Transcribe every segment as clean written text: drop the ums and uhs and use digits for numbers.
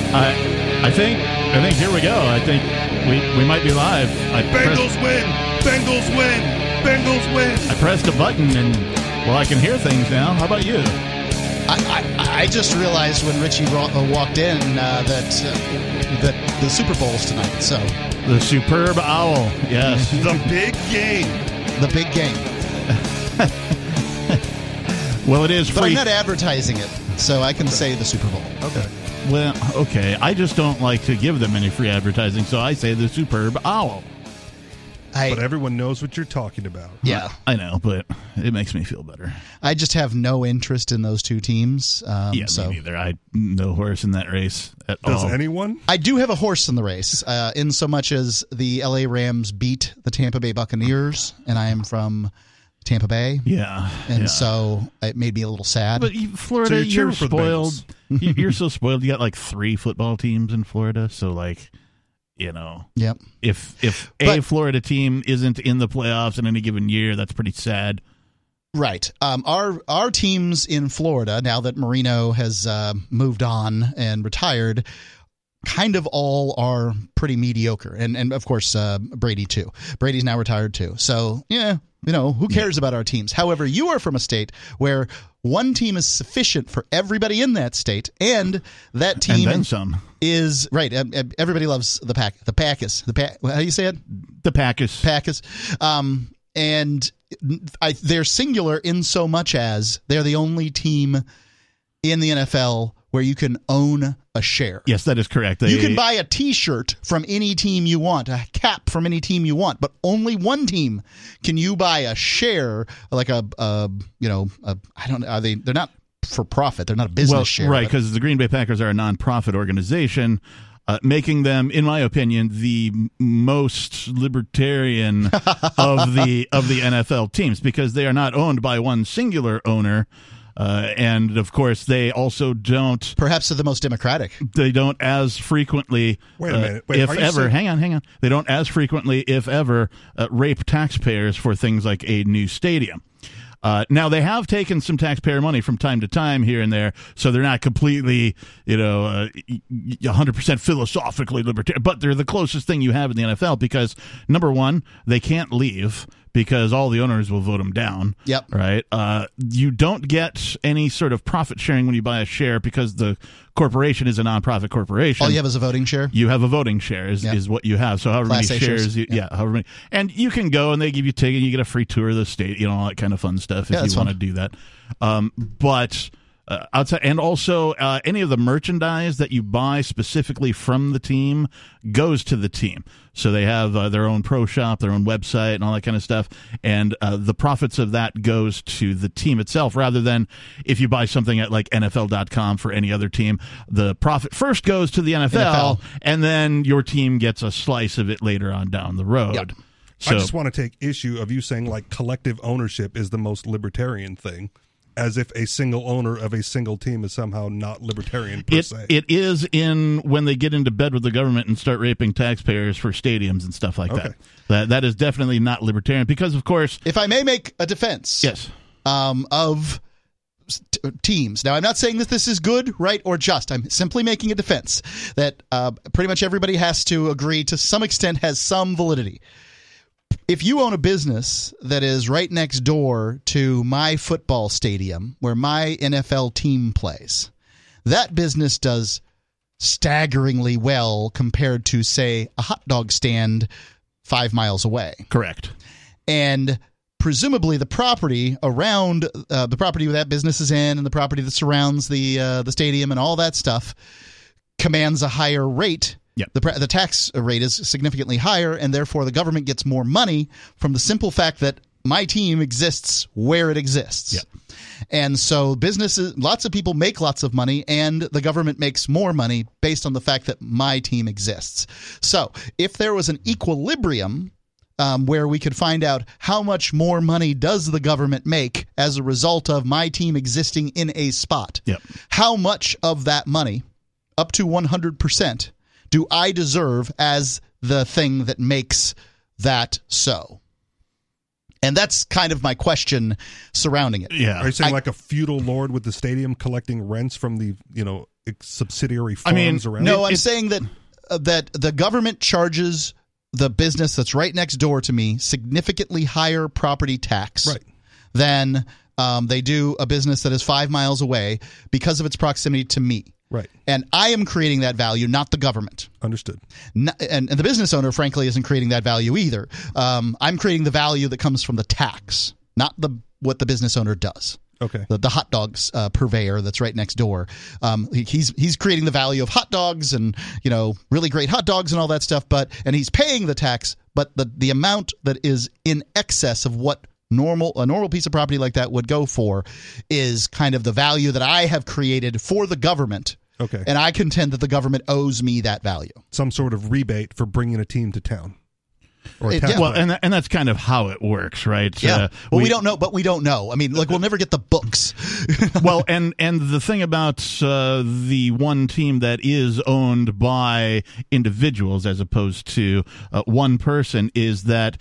I think here we go. I think we might be live. Bengals win! Bengals win! Bengals win! I pressed a button and, well, I can hear things now. How about you? I just realized when Richie walked in that the Super Bowl's tonight. So The superb owl, yes. The big game. The big game. Well, it is free. But I'm not advertising it, so I can say the Super Bowl. Okay. Well, okay. I just don't like to give them any free advertising, so I say the superb owl. But everyone knows what you're talking about. Yeah. I know, but it makes me feel better. I just have no interest in those two teams. Me neither. I no horse in that race at all. Does anyone? I do have a horse in the race, in so much as the LA Rams beat the Tampa Bay Buccaneers, and I am from Tampa Bay. Yeah. And so it made me a little sad. But Florida, So you're for the spoiled. Bengals. You're so spoiled. You got like 3 football teams in Florida, so like, you know, Yep. if a Florida team isn't in the playoffs in any given year, that's pretty sad. Right. Our teams in Florida, now that Marino has moved on and retired, kind of all are pretty mediocre. And of course, Brady, too. Brady's now retired, too. So, yeah, you know, who cares about our teams? However, you are from a state where one team is sufficient for everybody in that state, and that team And then some. is right. Everybody loves the Packers. How do you say it? The Packers. Packers. And they're singular in so much as they're the only team in the NFL where you can own a share. Yes, that is correct. You can buy a T-shirt from any team you want, a cap from any team you want, but only one team can you buy a share, like I don't know, they're not for profit. They're not a business share. Right, because the Green Bay Packers are a nonprofit organization, making them, in my opinion, the most libertarian of the NFL teams, because they are not owned by one singular owner. And of course, they also don't. Perhaps they're the most democratic. They don't as frequently. Wait a minute. If ever, hang on. They don't as frequently, if ever, rape taxpayers for things like a new stadium. Now, they have taken some taxpayer money from time to time here and there, so they're not completely, 100% philosophically libertarian, but they're the closest thing you have in the NFL because, number one, they can't leave because all the owners will vote them down. Yep. Right? You don't get any sort of profit sharing when you buy a share because the corporation is a nonprofit corporation. All you have is a voting share? You have a voting share is what you have. So however Class many A shares, shares. however many. And you can go and they give you a ticket, you get a free tour of the state, all that kind of fun stuff if you want to do that. But outside, and also any of the merchandise that you buy specifically from the team goes to the team. So they have their own pro shop, their own website, and all that kind of stuff. And the profits of that goes to the team itself, rather than if you buy something at like NFL.com for any other team, the profit first goes to the NFL. And then your team gets a slice of it later on down the road. Yep. So, I just want to take issue of you saying like collective ownership is the most libertarian thing, as if a single owner of a single team is somehow not libertarian per se. It is when they get into bed with the government and start raping taxpayers for stadiums and stuff like that. That is definitely not libertarian because, of course... If I may make a defense of teams. Now, I'm not saying that this is good, right, or just. I'm simply making a defense that pretty much everybody has to agree to some extent has some validity. If you own a business that is right next door to my football stadium where my NFL team plays, that business does staggeringly well compared to, say, a hot dog stand 5 miles away. Correct. And presumably the property around the property that business is in and the property that surrounds the stadium and all that stuff commands a higher rate. Yep. The tax rate is significantly higher, and therefore the government gets more money from the simple fact that my team exists where it exists. Yep. And so businesses, lots of people make lots of money, and the government makes more money based on the fact that my team exists. So if there was an equilibrium where we could find out how much more money does the government make as a result of my team existing in a spot, how much of that money, up to 100%, do I deserve as the thing that makes that so? And that's kind of my question surrounding it. Yeah. Are you saying like a feudal lord with the stadium collecting rents from the, subsidiary farms around? No, I'm saying that the government charges the business that's right next door to me significantly higher property tax than they do a business that is 5 miles away because of its proximity to me. Right. And I am creating that value, not the government. Understood. And the business owner, frankly, isn't creating that value either. I'm creating the value that comes from the tax, not what the business owner does. Okay. The hot dogs purveyor that's right next door. He's creating the value of hot dogs and really great hot dogs and all that stuff. And he's paying the tax, but the amount that is in excess of what a normal piece of property like that would go for is kind of the value that I have created for the government. Okay. And I contend that the government owes me that value. Some sort of rebate for bringing a team to town. Well, and that's kind of how it works, right? Yeah. We don't know, but we don't know. I mean, we'll never get the books. Well, and the thing about the one team that is owned by individuals as opposed to one person is that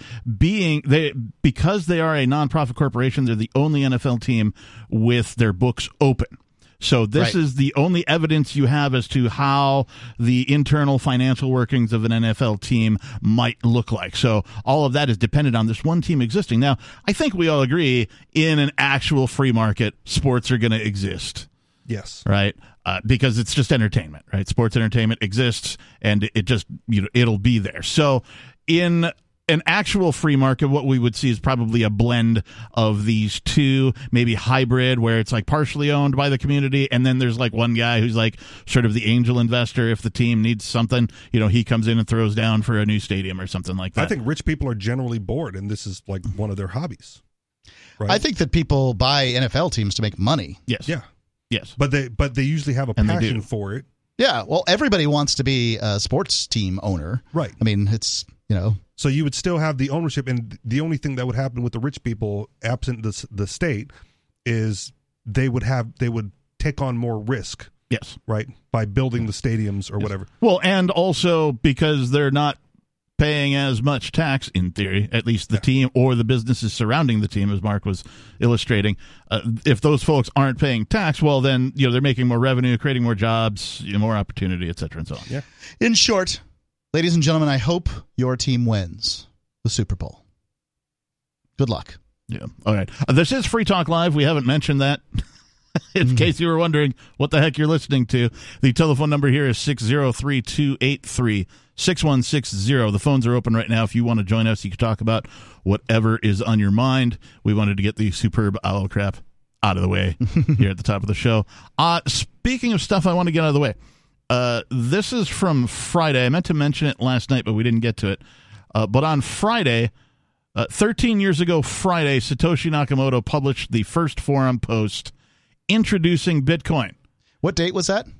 because they are a nonprofit corporation, they're the only NFL team with their books open. So this is the only evidence you have as to how the internal financial workings of an NFL team might look like. So all of that is dependent on this one team existing. Now, I think we all agree in an actual free market, sports are going to exist. Yes. Right? Because it's just entertainment, right? Sports entertainment exists, and it just, it'll be there. So in an actual free market, what we would see is probably a blend of these two, maybe hybrid, where it's like partially owned by the community, and then there's like one guy who's like sort of the angel investor. If the team needs something, he comes in and throws down for a new stadium or something like that. I think rich people are generally bored, and this is like one of their hobbies. Right? I think that people buy NFL teams to make money. Yes. Yeah. Yes. But they usually have a passion for it. Yeah. Well, everybody wants to be a sports team owner. Right. I mean, it's, So you would still have the ownership, and the only thing that would happen with the rich people, absent the state, is they would take on more risk. Yes. Right? By building the stadiums or whatever. Well, and also because they're not paying as much tax, in theory, at least the team or the businesses surrounding the team, as Mark was illustrating. If those folks aren't paying tax, well, then they're making more revenue, creating more jobs, more opportunity, et cetera, and so on. Yeah. In short, ladies and gentlemen, I hope your team wins the Super Bowl. Good luck. Yeah. All right. This is Free Talk Live. We haven't mentioned that. In case you were wondering what the heck you're listening to, the telephone number here is 603-283-6160. The phones are open right now. If you want to join us, you can talk about whatever is on your mind. We wanted to get the superb owl crap out of the way here at the top of the show. Speaking of stuff I want to get out of the way, this is from Friday. I meant to mention it last night, but we didn't get to it. But on Friday, 13 years ago Friday, Satoshi Nakamoto published the first forum post introducing Bitcoin. What date was that?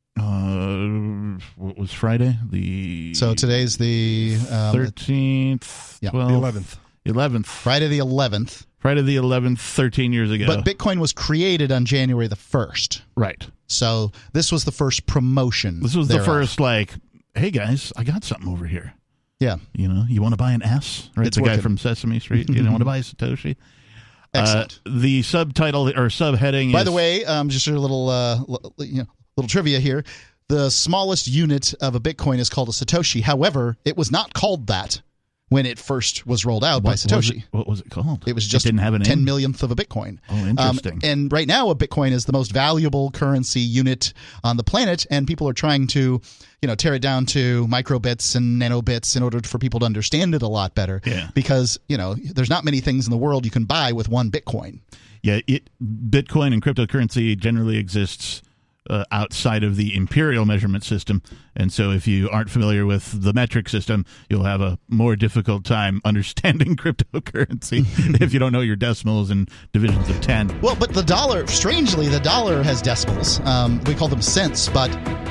What was Friday? So today's the 13th. Yeah, the 11th. 11th. Friday the 11th. Friday the 11th, 13 years ago. But Bitcoin was created on January the 1st. Right. So this was the first promotion. This was the first, hey guys, I got something over here. Yeah. You want to buy an S? Right. It's the working. Guy from Sesame Street. You want to buy a Satoshi? Excellent. The subtitle or subheading By the way, just a little trivia here. The smallest unit of a Bitcoin is called a Satoshi. However, it was not called that when it first was rolled out by Satoshi. What was it called? It was just didn't have a name? 10 millionth of a Bitcoin. Oh, interesting. And right now, a Bitcoin is the most valuable currency unit on the planet, and people are trying to, tear it down to microbits and nanobits in order for people to understand it a lot better. Yeah. Because, there's not many things in the world you can buy with one Bitcoin. Yeah, Bitcoin and cryptocurrency generally exists outside of the imperial measurement system. And so if you aren't familiar with the metric system, you'll have a more difficult time understanding cryptocurrency if you don't know your decimals and divisions of 10. Well, but the dollar, strangely, the dollar has decimals. We call them cents, but,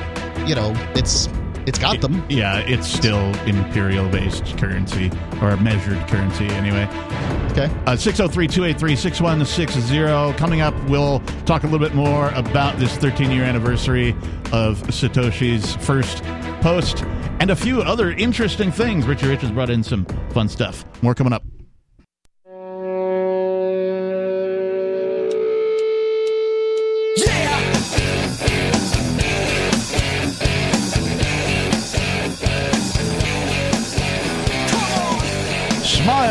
it's got them. Yeah, it's still imperial-based currency, or measured currency anyway. Okay. 603-283-6160. Coming up, we'll talk a little bit more about this 13-year anniversary of Satoshi's first post and a few other interesting things. Richie Rich has brought in some fun stuff. More coming up.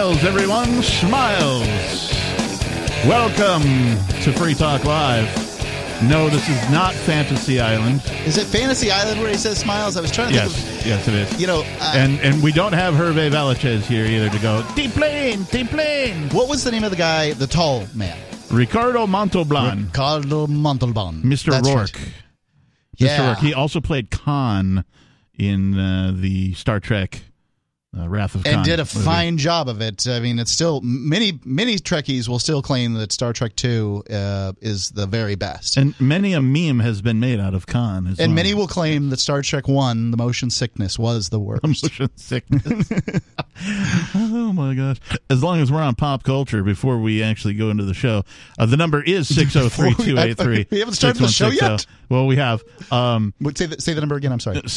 Smiles, everyone, smiles. Welcome to Free Talk Live. No, this is not Fantasy Island. Is it Fantasy Island where he says smiles? I was trying to think of... Yes, it is. You know... and we don't have Hervé Vallothez here either to go, T-plane. What was the name of the guy, the tall man? Ricardo Montalban. Mr. That's Rourke. Right. Mr. Rourke. He also played Khan in the Star Trek Wrath of Khan. And did a movie. fine job of it. I mean, it's still... Many Trekkies will still claim that Star Trek II is the very best. And many a meme has been made out of Khan as well. And many will claim that Star Trek I, the motion sickness, was the worst. Motion sickness. Oh, my gosh. As long as we're on pop culture before we actually go into the show, the number is 603-283. We haven't started the show yet? Well, we have. Say the number again, I'm sorry.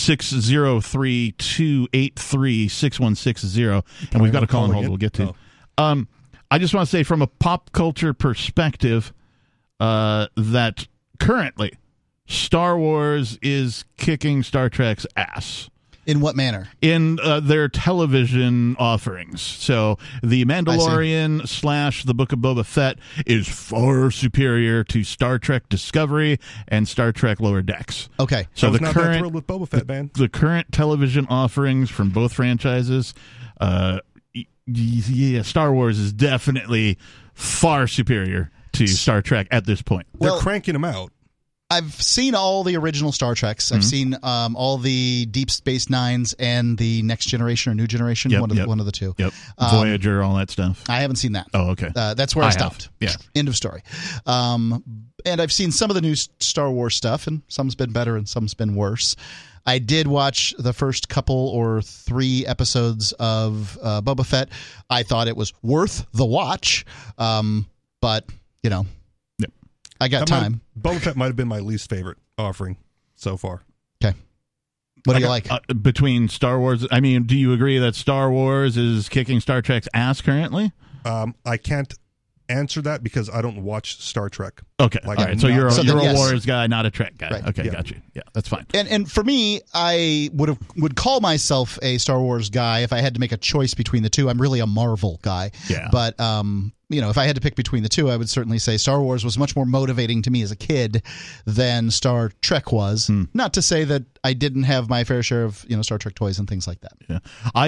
603-283-6160. And we've got a call on hold we'll get to. I just want to say from a pop culture perspective that currently Star Wars is kicking Star Trek's ass. In what manner? In their television offerings. So The Mandalorian / The Book of Boba Fett is far superior to Star Trek Discovery and Star Trek Lower Decks. Okay. So I was not that thrilled with Boba Fett, man. The current television offerings from both franchises, Star Wars is definitely far superior to Star Trek at this point. They're cranking them out. I've seen all the original Star Treks. I've seen all the Deep Space Nines and the Next Generation or New Generation, one of the two. Yep. Voyager, all that stuff. I haven't seen that. Oh, okay. That's where I stopped. Yeah. End of story. And I've seen some of the new Star Wars stuff, and some's been better and some's been worse. I did watch the first couple or 3 episodes of Boba Fett. I thought it was worth the watch, but, you know. I got time. Boba Fett might have been my least favorite offering so far. Okay. What do you like? Between Star Wars, I mean, do you agree that Star Wars is kicking Star Trek's ass currently? I can't answer that because I don't watch Star Trek. Okay. All right. So you're a Wars guy, not a Trek guy. Right. Okay, Yeah. got you. Yeah, that's fine. And for me, I would call myself a Star Wars guy if I had to make a choice between the two. I'm really a Marvel guy. Yeah. But if I had to pick between the two, I would certainly say Star Wars was much more motivating to me as a kid than Star Trek was. Not to say that I didn't have my fair share of Star Trek toys and things like that. Yeah.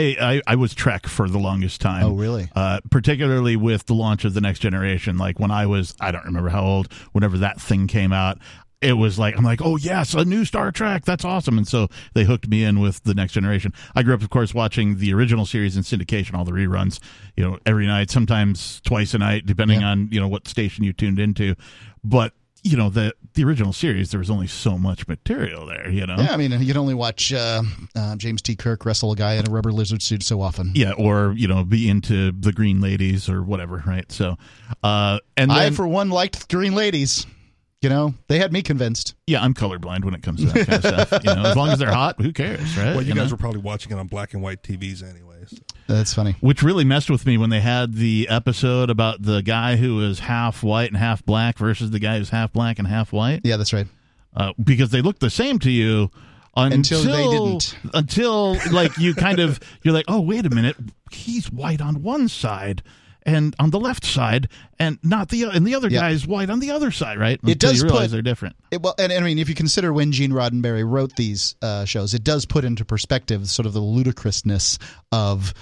I was Trek for the longest time. Oh, really? Particularly with the launch of the Next Generation. Like when I don't remember how old, whenever that thing came out, it was like, I'm like, oh, yes, a new Star Trek. That's awesome. And so they hooked me in with the Next Generation. I grew up, of course, watching the original series in syndication, all the reruns, every night, sometimes twice a night, depending on, what station you tuned into. But, the original series, there was only so much material there, Yeah, I mean, you'd only watch James T. Kirk wrestle a guy in a rubber lizard suit so often. Yeah, or, be into the Green Ladies or whatever, right? So, and then, I, for one, liked Green Ladies. They had me convinced. Yeah, I'm colorblind when it comes to that kind of stuff. As long as they're hot, who cares, right? Well, you guys were probably watching it on black and white TVs anyways. That's funny. Which really messed with me when they had the episode about the guy who was half white and half black versus the guy who's half black and half white. Yeah, that's right. Because they looked the same to you until they didn't. Until like you're like, oh, wait a minute, he's white on one side and on the left side, and not the other guy's white on the other side, right? It does you realize they're different. And I mean, if you consider when Gene Roddenberry wrote these shows, it does put into perspective sort of the ludicrousness of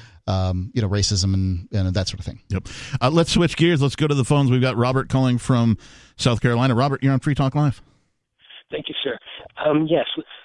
racism and that sort of thing. Yep. Let's switch gears. Let's go to the phones. We've got Robert calling from South Carolina. Robert, you're on Free Talk Live. Thank you, sir. Yes,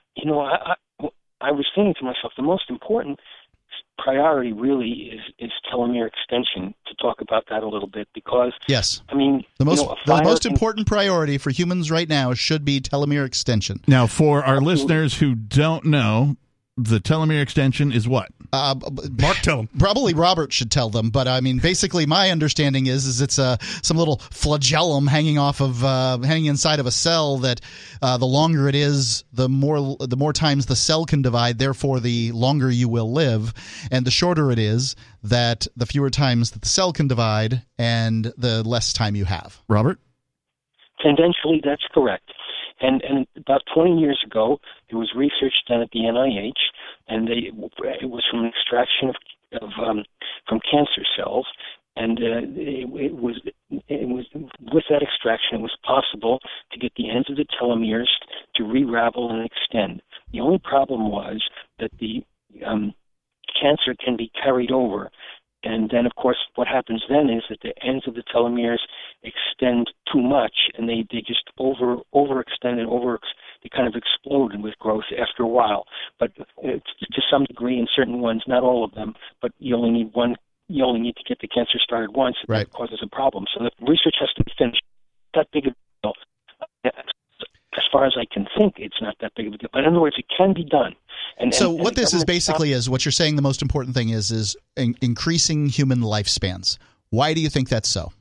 I was thinking to myself, the most important priority really is telomere extension, to talk about that a little bit, because yes, I mean, the most important priority for humans right now should be telomere extension. Now, for our listeners who don't know, the telomere extension is what? Mark, tell them. Probably Robert should tell them, but I mean, basically, my understanding is it's some little flagellum hanging inside of a cell that the longer it is, the more times the cell can divide. Therefore, the longer you will live, and the shorter it is, that the fewer times that the cell can divide, and the less time you have. Robert? Tendentially, that's correct. And about 20 years ago, there was research done at the NIH, and it was from extraction from cancer cells. And it was with that extraction, it was possible to get the ends of the telomeres to re-ravel and extend. The only problem was that the cancer can be carried over, and then, of course, what happens then is that the ends of the telomeres extend too much, and they just overextend and they kind of explode with growth after a while. But to some degree, in certain ones, not all of them, but you only need one. You only need to get the cancer started once, and that causes a problem. So the research has to be finished. That big of a deal. As far as I can think, it's not that big of a deal. But in other words, it can be done. So what this is basically is what you're saying. The most important thing is increasing human lifespans. Why do you think that's so?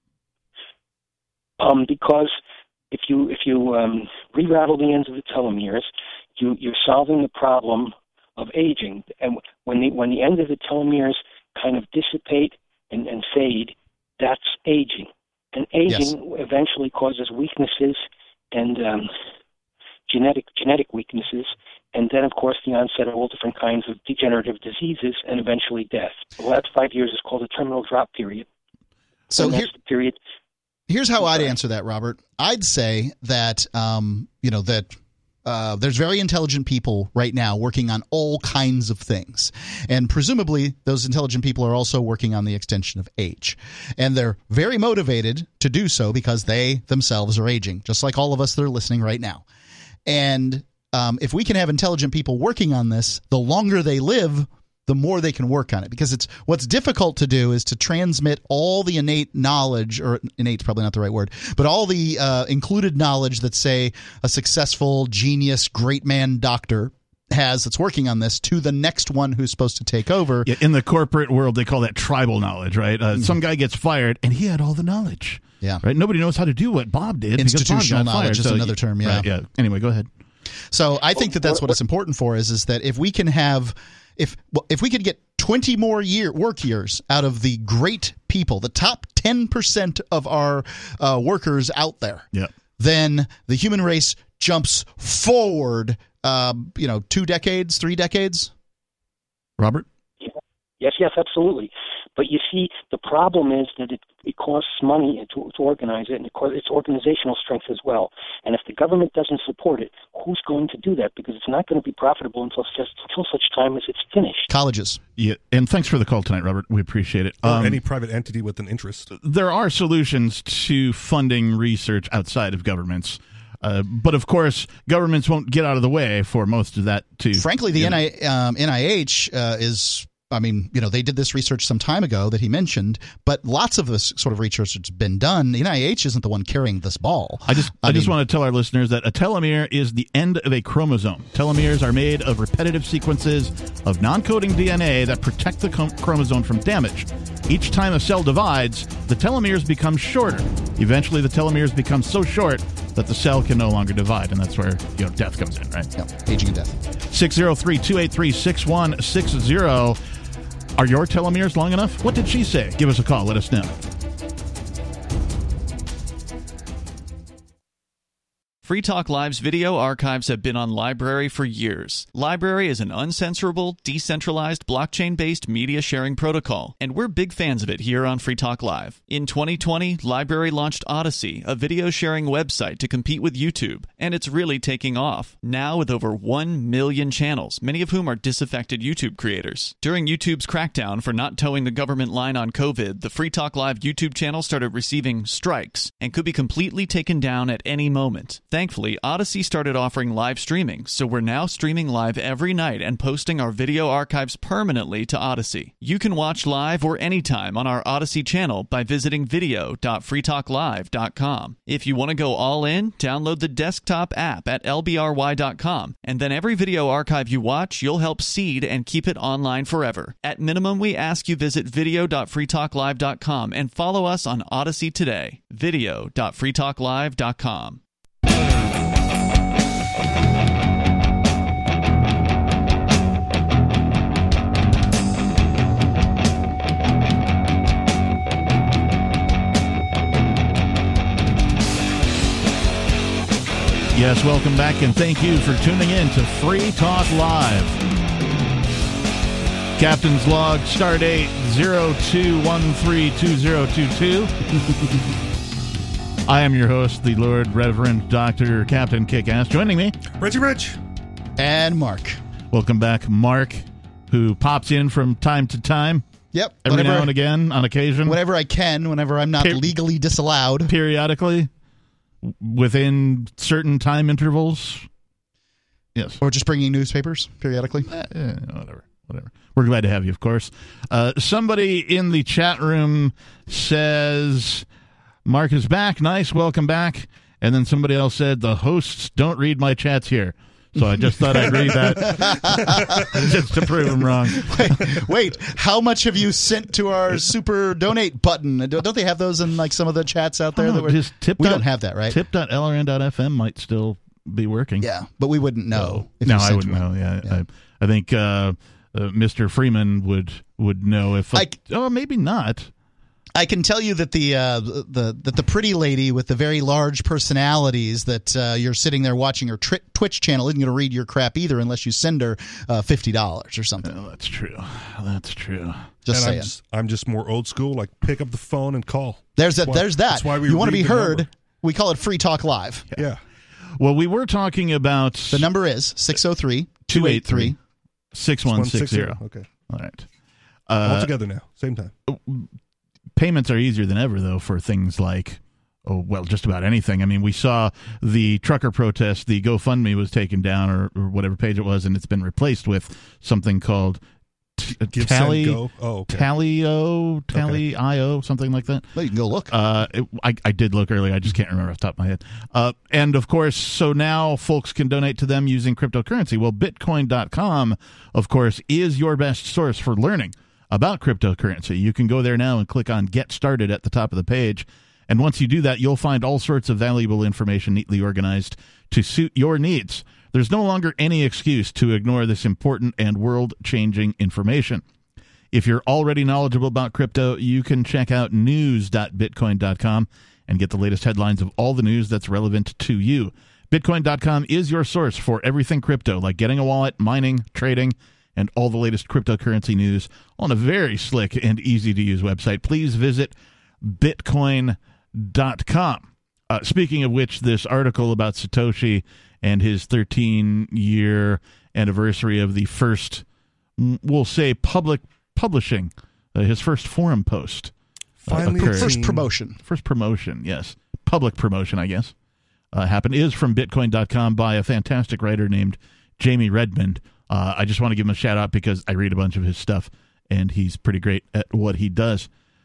Because if you re-ravel the ends of the telomeres, you're solving the problem of aging. And when the ends of the telomeres kind of dissipate and fade, that's aging. And aging eventually causes weaknesses and genetic weaknesses, and then, of course, the onset of all different kinds of degenerative diseases and eventually death. The last 5 years is called the terminal drop period. So that's the period. Here's how I'd answer that, Robert. I'd say that there's very intelligent people right now working on all kinds of things. And presumably those intelligent people are also working on the extension of age. And they're very motivated to do so because they themselves are aging, just like all of us that are listening right now. And if we can have intelligent people working on this, the longer they live, the more they can work on it. Because it's what's difficult to do is to transmit all the innate knowledge, or innate's probably not the right word, but all the included knowledge that, say, a successful, genius, great man doctor has that's working on this to the next one who's supposed to take over. Yeah, in the corporate world, they call that tribal knowledge, right? Some guy gets fired, and he had all the knowledge. Yeah. Right? Nobody knows how to do what Bob did. Institutional knowledge is another term, yeah. Right, yeah. Anyway, go ahead. So I think that's what it's important for is that if we can have if we could get 20 more work years out of the great people, the top 10% of our workers out there, then the human race jumps forward, 2 decades, 3 decades. Robert? Yes, absolutely. But you see, the problem is that it costs money to organize it, and it's organizational strength as well. And if the government doesn't support it, who's going to do that? Because it's not going to be profitable until such time as it's finished. Colleges. Yeah, and thanks for the call tonight, Robert. We appreciate it. Or any private entity with an interest. There are solutions to funding research outside of governments. But, of course, governments won't get out of the way for most of that, too. Frankly, the NIH is... they did this research some time ago that he mentioned, but lots of this sort of research has been done. The NIH isn't the one carrying this ball. I just want to tell our listeners that a telomere is the end of a chromosome. Telomeres are made of repetitive sequences of non-coding DNA that protect the chromosome from damage. Each time a cell divides, the telomeres become shorter. Eventually, the telomeres become so short that the cell can no longer divide, and that's where death comes in, right? Yeah, aging and death. 603-283-6160. Are your telomeres long enough? What did she say? Give us a call. Let us know. Free Talk Live's video archives have been on LBRY for years. LBRY is an uncensorable, decentralized, blockchain-based media sharing protocol, and we're big fans of it here on Free Talk Live. In 2020, LBRY launched Odysee, a video sharing website to compete with YouTube, and it's really taking off. Now with over 1 million channels, many of whom are disaffected YouTube creators. During YouTube's crackdown for not towing the government line on COVID, the Free Talk Live YouTube channel started receiving strikes and could be completely taken down at any moment. Thankfully, Odysee started offering live streaming, so we're now streaming live every night and posting our video archives permanently to Odysee. You can watch live or anytime on our Odysee channel by visiting video.freetalklive.com. If you want to go all in, download the desktop app at lbry.com, and then every video archive you watch, you'll help seed and keep it online forever. At minimum, we ask you visit video.freetalklive.com and follow us on Odysee today. video.freetalklive.com. Yes, welcome back, and thank you for tuning in to Free Talk Live. Captain's log, start date 02132022. I am your host, the Lord Reverend Dr. Captain Kickass. Joining me, Reggie Rich. And Mark. Welcome back, Mark, who pops in from time to time. Yep. Every now and again, on occasion. Whenever I can, whenever I'm not legally disallowed. Periodically, within certain time intervals. Yes. Or just bringing newspapers, periodically. Whatever. We're glad to have you, of course. Somebody in the chat room says, Mark is back. Nice. Welcome back. And then somebody else said, the hosts don't read my chats here. So I just thought I'd read that just to prove them wrong. Wait, how much have you sent to our super donate button? Don't they have those in like some of the chats out there? We don't have that, right? Tip.lrn.fm might still be working. Yeah, but we wouldn't know. No, I wouldn't know. Yeah. I think Mr. Freeman would know if. Maybe not. I can tell you that the pretty lady with the very large personalities that you're sitting there watching her Twitch channel isn't going to read your crap either unless you send her $50 or something. Oh, that's true. Just saying. I'm just more old school. Like pick up the phone and call. There's that. That's why you want to be heard. Number. We call it Free Talk Live. Yeah. Well, we were talking about the number is 603-283-6160. Okay. All right. All together now, same time. Payments are easier than ever, though, for things like, just about anything. I mean, we saw the trucker protest, the GoFundMe was taken down, or whatever page it was, and it's been replaced with something called Tally.io, something like that. Well, you can go look. I did look earlier. I just can't remember off the top of my head. And, of course, so now folks can donate to them using cryptocurrency. Well, Bitcoin.com, of course, is your best source for learning about cryptocurrency. You can go there now and click on Get Started at the top of the page. And once you do that, you'll find all sorts of valuable information neatly organized to suit your needs. There's no longer any excuse to ignore this important and world-changing information. If you're already knowledgeable about crypto, you can check out news.bitcoin.com and get the latest headlines of all the news that's relevant to you. Bitcoin.com is your source for everything crypto, like getting a wallet, mining, trading, and all the latest cryptocurrency news on a very slick and easy-to-use website. Please visit Bitcoin.com. Speaking of which, this article about Satoshi and his 13-year anniversary of the first, we'll say, public publishing, his first forum post. First promotion. First promotion, yes. Public promotion, I guess. Happened. Is from Bitcoin.com by a fantastic writer named Jamie Redmond. I just want to give him a shout out because I read a bunch of his stuff, and he's pretty great at what he does.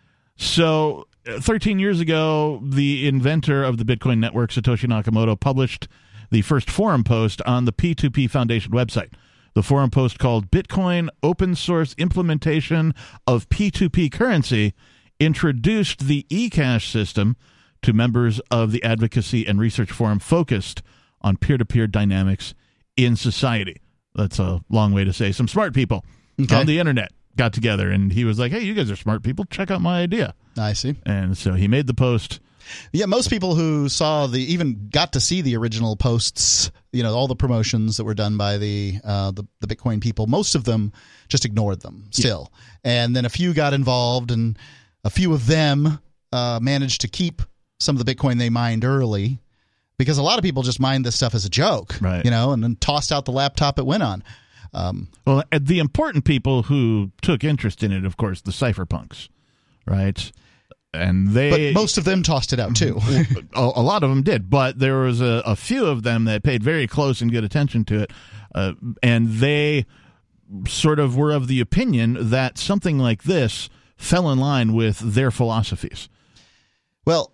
So 13 years ago, the inventor of the Bitcoin network, Satoshi Nakamoto, published the first forum post on the P2P Foundation website. The forum post, called Bitcoin Open Source Implementation of P2P Currency, introduced the eCash system to members of the advocacy and research forum focused on peer-to-peer dynamics in society. That's a long way to say some smart people on the internet got together, and he was like, hey, you guys are smart people. Check out my idea. I see. And so he made the post. Yeah, most people who saw even got to see the original posts, all the promotions that were done by the Bitcoin people, most of them just ignored them still. Yeah. And then a few got involved, and a few of them managed to keep some of the Bitcoin they mined early. Because a lot of people just mined this stuff as a joke, right? And then tossed out the laptop it went on. Well, the important people who took interest in it, of course, the cypherpunks, right? And but most of them tossed it out too. A lot of them did, but there was a few of them that paid very close and good attention to it, and they sort of were of the opinion that something like this fell in line with their philosophies. Well,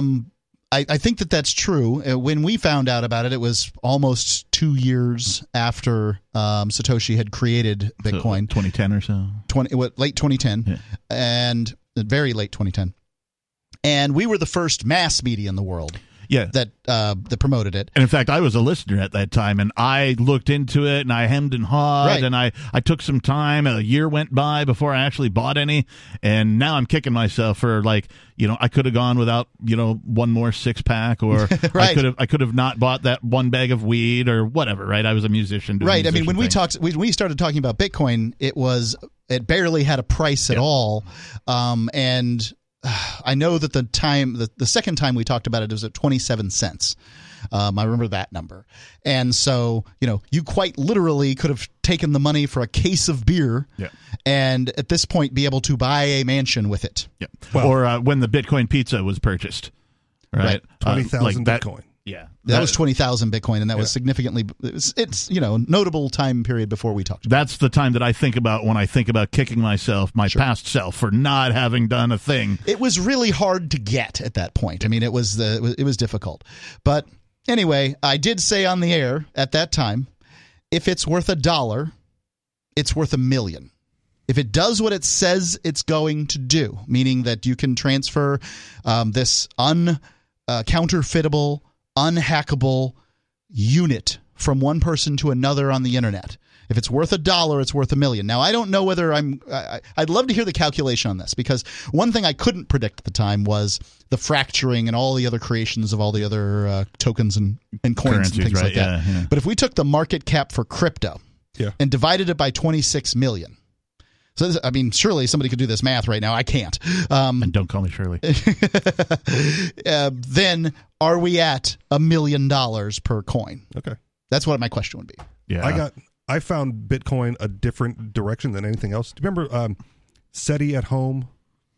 I think that's true. When we found out about it, it was almost 2 years after Satoshi had created Bitcoin. So 2010 or so? Late 2010, and very late 2010. And we were the first mass media in the world that promoted it. And in fact, I was a listener at that time, and I looked into it, and I hemmed and hawed, and I took some time. A year went by before I actually bought any, and now I'm kicking myself for, like, I could have gone without, one more 6-pack, or I could have not bought that one bag of weed or whatever, right? I was a musician. Right. I mean, when we started talking about Bitcoin, it was It barely had a price at all. And I know that the second time we talked about it was at 27 cents. I remember that number. And so, you quite literally could have taken the money for a case of beer and at this point be able to buy a mansion with it. Yeah. Well, or when the Bitcoin pizza was purchased, right? 20,000 Bitcoin. Yeah. That was 20,000 Bitcoin, and that was significantly it's notable time period before we talked about That's the time that I think about when I think about kicking myself, my past self, for not having done a thing. It was really hard to get at that point. I mean, it was difficult. But anyway, I did say on the air at that time, if it's worth $1, it's worth $1 million. If it does what it says it's going to do, meaning that you can transfer this counterfeitable, unhackable unit from one person to another on the internet. If it's worth $1, it's worth $1 million. Now, I don't know whether I'd love to hear the calculation on this, because one thing I couldn't predict at the time was the fracturing and all the other creations of all the other tokens and coins currencies, and things like that. Yeah. But if we took the market cap for crypto and divided it by 26 million, so surely somebody could do this math right now. I can't. And don't call me Shirley. Then are we at $1 million per coin? Okay, that's what my question would be. Yeah, I found Bitcoin a different direction than anything else. Do you remember SETI at home?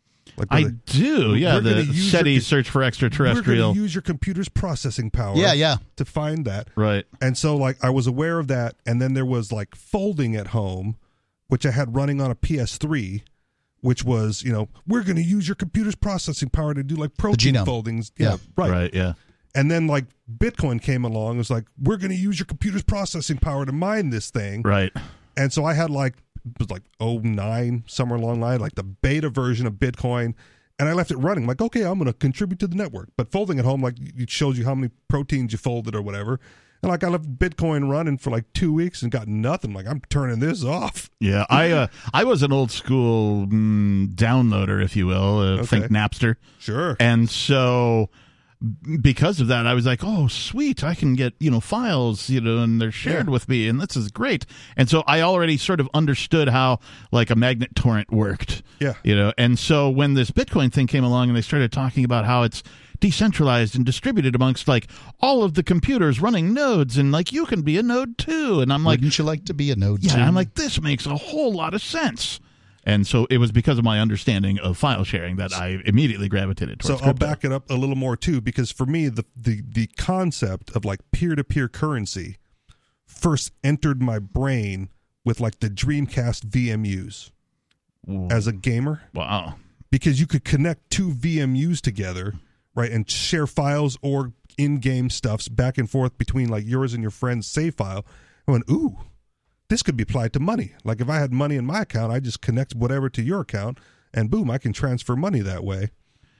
I do. Yeah, the SETI search for extraterrestrial. We're going to use your computer's processing power. To find that. Right. And so I was aware of that, and then there was folding at home, which I had running on a PS3, which was, we're going to use your computer's processing power to do protein foldings. Yeah. Right. Yeah. And then Bitcoin came along. It was we're going to use your computer's processing power to mine this thing. Right. And so I had it was 09, somewhere along the line, the beta version of Bitcoin. And I left it running. Okay, I'm going to contribute to the network. But folding at home, it shows you how many proteins you folded or whatever. And I left Bitcoin running for 2 weeks and got nothing. I'm turning this off. Yeah, I was an old school downloader, if you will. Think Napster. Sure. And so because of that, I was like, oh, sweet, I can get, files, and they're shared with me, and this is great. And so I already sort of understood how, a magnet torrent worked. Yeah. And so when this Bitcoin thing came along and they started talking about how it's decentralized and distributed amongst all of the computers running nodes, and you can be a node too. And I'm wouldn't you like to be a node too? Yeah, I'm this makes a whole lot of sense. And so it was because of my understanding of file sharing that I immediately gravitated towards crypto. I'll back it up a little more too, because for me, the concept of peer-to-peer currency first entered my brain with the Dreamcast VMUs. Ooh. As a gamer. Wow. Because you could connect two VMUs together, right, and share files or in-game stuffs back and forth between yours and your friend's save file. I went, ooh, this could be applied to money. If I had money in my account, I just connect whatever to your account, and boom, I can transfer money that way.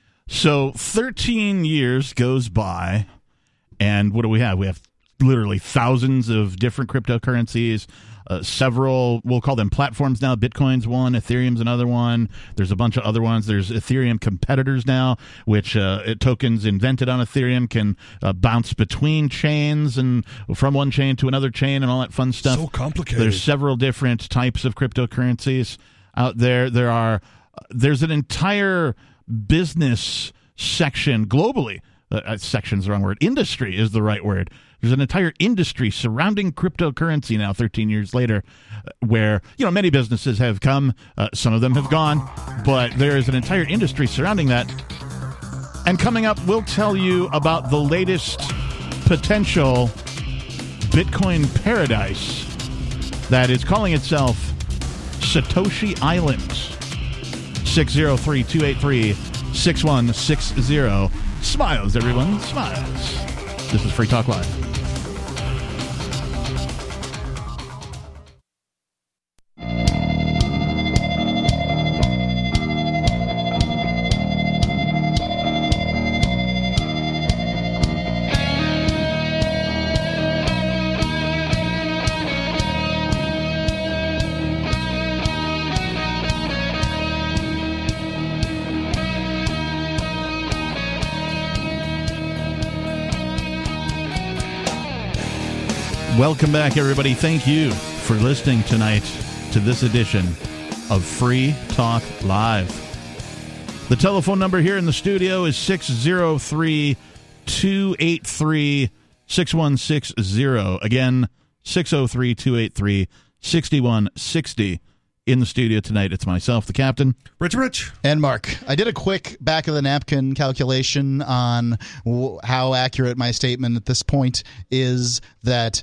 So 13 years goes by, and what do we have? We have literally thousands of different cryptocurrencies, several, we'll call them platforms now. Bitcoin's one, Ethereum's another one. There's a bunch of other ones. There's Ethereum competitors now, which tokens invented on Ethereum can bounce between chains and from one chain to another chain and all that fun stuff. So complicated. There's several different types of cryptocurrencies out there. There's an entire business section globally. Section's the wrong word. Industry is the right word. There's an entire industry surrounding cryptocurrency now, 13 years later, where, many businesses have come, some of them have gone, but there is an entire industry surrounding that. And coming up, we'll tell you about the latest potential Bitcoin paradise that is calling itself Satoshi Island. 603-283-6160. Smiles, everyone. Smiles. This is Free Talk Live. Welcome back, everybody. Thank you for listening tonight to this edition of Free Talk Live. The telephone number here in the studio is 603-283-6160. Again, 603-283-6160. In the studio tonight, it's myself, the captain, Rich, and Mark. I did a quick back-of-the-napkin calculation on how accurate my statement at this point is that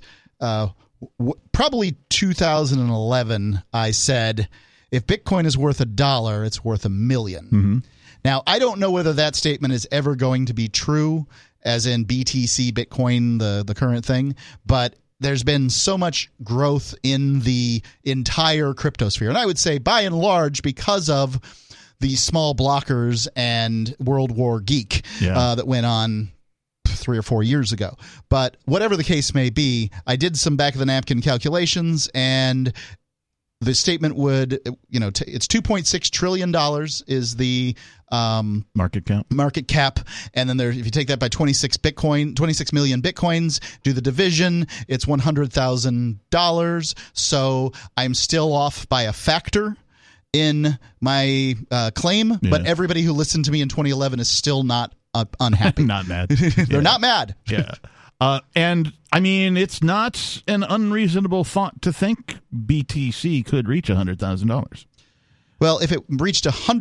probably 2011, I said, if Bitcoin is worth $1, it's worth $1 million. Mm-hmm. Now, I don't know whether that statement is ever going to be true, as in BTC, Bitcoin, the current thing, but there's been so much growth in the entire crypto sphere. And I would say, by and large, because of the small blockers and World War Geek that went on 3 or 4 years ago. But whatever the case may be, I did some back-of-the-napkin calculations, and the statement would, it's $2.6 trillion is the market cap, and then if you take that by 26 million bitcoins, do the division, it's $100,000. So I'm still off by a factor in my claim, but everybody who listened to me in 2011 is still not unhappy. Not mad. They're not mad. Yeah. And I mean, it's not an unreasonable thought to think BTC could reach $100,000. Well, if it reached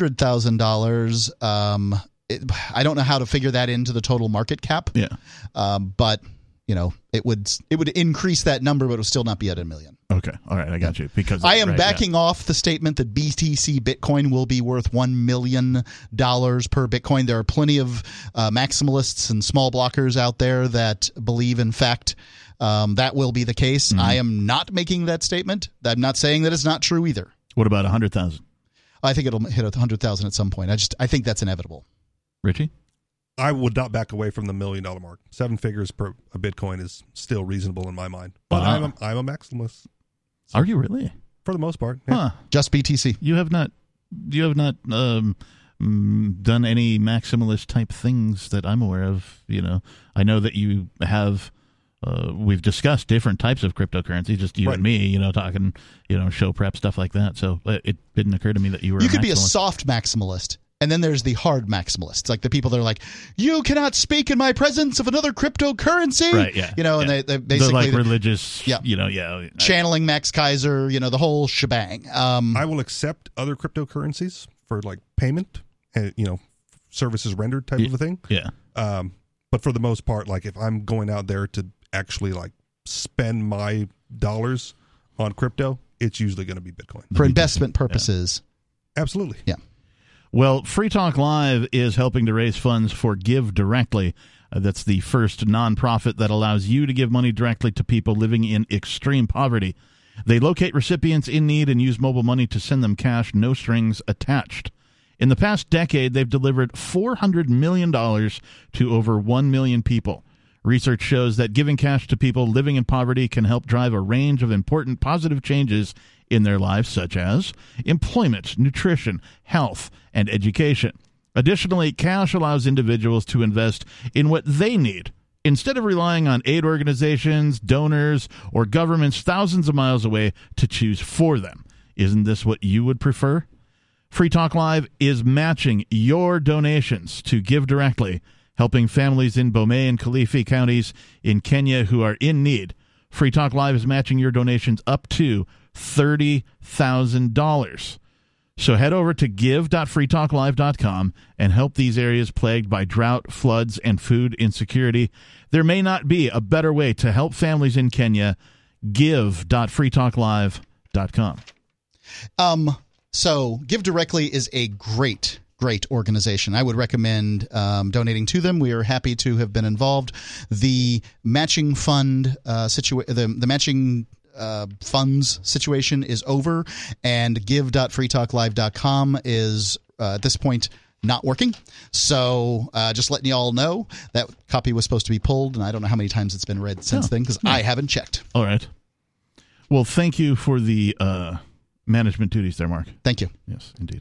$100,000, I don't know how to figure that into the total market cap. Yeah. But it would increase that number, but it would still not be at $1 million. Okay. All right. I got you. Because I am backing off the statement that BTC Bitcoin will be worth $1 million per Bitcoin. There are plenty of maximalists and small blockers out there that believe, in fact, that will be the case. Mm-hmm. I am not making that statement. I'm not saying that it's not true either. What about 100,000? I think it'll hit 100,000 at some point. I think that's inevitable. Richie? I would not back away from the $1 million mark. 7 figures per a Bitcoin is still reasonable in my mind. But I'm a maximalist. So, are you really? For the most part. Yeah. Huh. Just BTC. You have not done any maximalist type things that I'm aware of. I know that you have. We've discussed different types of cryptocurrency, just you and me, talking, show prep, stuff like that. So it didn't occur to me that you were. You could be a soft maximalist. And then there's the hard maximalists, like the people that are like, you cannot speak in my presence of another cryptocurrency. Right, yeah. And they basically. They're like religious, channeling Max Kaiser, the whole shebang. I will accept other cryptocurrencies for like payment, services rendered type of a thing. Yeah. But for the most part, like if I'm going out there to actually like spend my dollars on crypto, it's usually going to be Bitcoin. For investment purposes. Yeah. Absolutely. Yeah. Well, Free Talk Live is helping to raise funds for Give Directly. That's the first nonprofit that allows you to give money directly to people living in extreme poverty. They locate recipients in need and use mobile money to send them cash, no strings attached. In the past decade, they've delivered $400 million to over 1 million people. Research shows that giving cash to people living in poverty can help drive a range of important positive changes in their lives, such as employment, nutrition, health, and education. Additionally, cash allows individuals to invest in what they need instead of relying on aid organizations, donors, or governments thousands of miles away to choose for them. Isn't this what you would prefer? Free Talk Live is matching your donations to Give Directly, helping families in Bomet and Kilifi counties in Kenya who are in need. Free Talk Live is matching your donations up to $30,000. So head over to give.freetalklive.com and help these areas plagued by drought, floods, and food insecurity. There may not be a better way to help families in Kenya. Give.freetalklive.com. So Give Directly is a great organization. I would recommend donating to them. We are happy to have been involved. The matching fund the matching funds situation is over, and give.freetalklive.com is at this point not working. So just letting you all know that copy was supposed to be pulled, and I don't know how many times it's been read since then because I haven't checked. All right. Well, thank you for the management duties there, Mark. Thank you. Yes, indeed.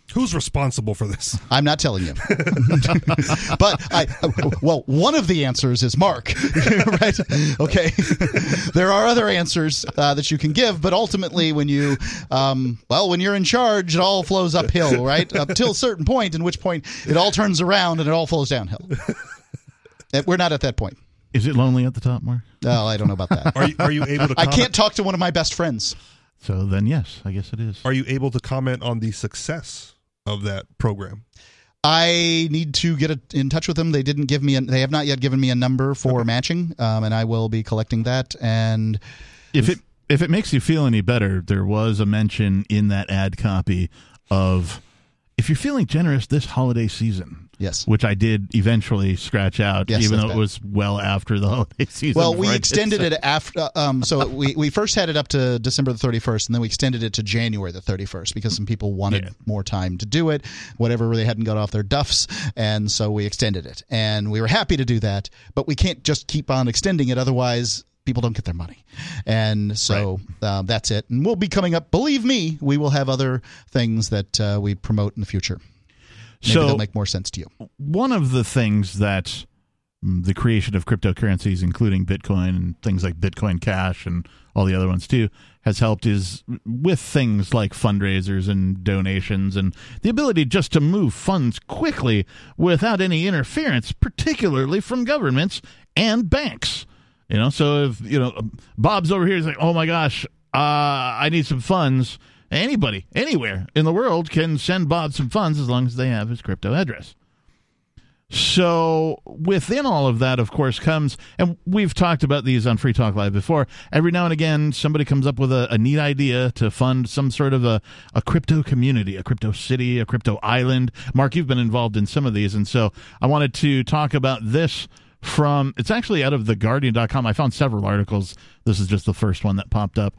Who's responsible for this? I'm not telling you. But one of the answers is Mark, right? Okay. There are other answers that you can give, but ultimately when you, when you're in charge, it all flows uphill, right? Up till a certain point, in which point it all turns around and it all flows downhill. We're not at that point. Is it lonely at the top, Mark? Oh, I don't know about that. Are you able to comment? I can't talk to one of my best friends. So then, yes, I guess it is. Are you able to comment on the success of that program? I need to get in touch with them. They have not yet given me a number for matching, and I will be collecting that. And if it makes you feel any better, there was a mention in that ad copy of if you're feeling generous this holiday season. Yes, which I did eventually scratch out, even though it was well after the holiday season. Well, we extended it after. So we first had it up to December the 31st, and then we extended it to January the 31st because some people wanted more time to do it, whatever, they hadn't got off their duffs, and so we extended it. And we were happy to do that, but we can't just keep on extending it, otherwise people don't get their money. And so that's it. And we'll be coming up. Believe me, we will have other things that we promote in the future. Maybe they'll make more sense to you. One of the things that the creation of cryptocurrencies, including Bitcoin and things like Bitcoin Cash and all the other ones too, has helped is with things like fundraisers and donations and the ability just to move funds quickly without any interference, particularly from governments and banks. So if Bob's over here, he's like, oh my gosh, I need some funds. Anybody, anywhere in the world can send Bob some funds as long as they have his crypto address. So within all of that, of course, comes, and we've talked about these on Free Talk Live before, every now and again somebody comes up with a neat idea to fund some sort of a crypto community, a crypto city, a crypto island. Mark, you've been involved in some of these, and so I wanted to talk about this it's actually out of TheGuardian.com. I found several articles. This is just the first one that popped up.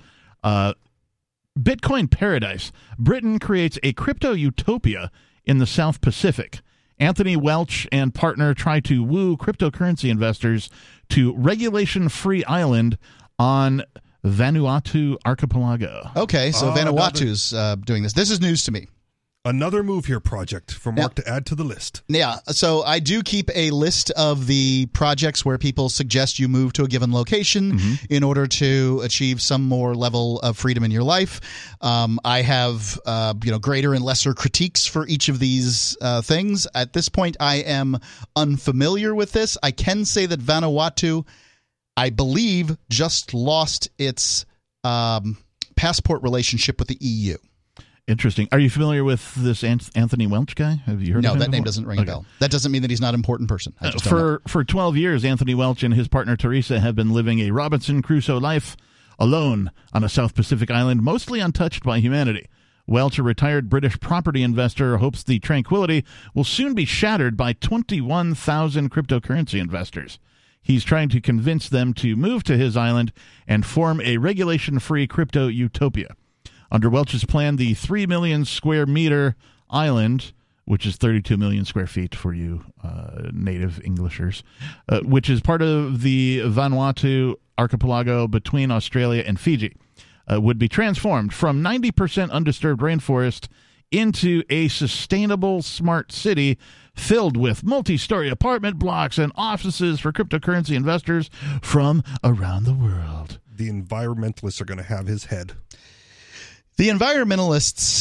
Bitcoin Paradise. Britain creates a crypto utopia in the South Pacific. Anthony Welch and partner try to woo cryptocurrency investors to regulation-free island on Vanuatu archipelago. Okay, so Vanuatu's doing this. This is news to me. Another Move Here project for Mark to add to the list. Yeah, so I do keep a list of the projects where people suggest you move to a given location in order to achieve some more level of freedom in your life. I have greater and lesser critiques for each of these things. At this point, I am unfamiliar with this. I can say that Vanuatu, I believe, just lost its passport relationship with the EU. Interesting. Are you familiar with this Anthony Welch guy? Have you heard of him? No, that name doesn't ring a bell. That doesn't mean that he's not an important person. I just for 12 years, Anthony Welch and his partner Teresa have been living a Robinson Crusoe life alone on a South Pacific island, mostly untouched by humanity. Welch, a retired British property investor, hopes the tranquility will soon be shattered by 21,000 cryptocurrency investors. He's trying to convince them to move to his island and form a regulation-free crypto utopia. Under Welch's plan, the 3 million square meter island, which is 32 million square feet for you native Englishers, which is part of the Vanuatu archipelago between Australia and Fiji, would be transformed from 90% undisturbed rainforest into a sustainable smart city filled with multi-story apartment blocks and offices for cryptocurrency investors from around the world. The environmentalists are going to have his head. The environmentalists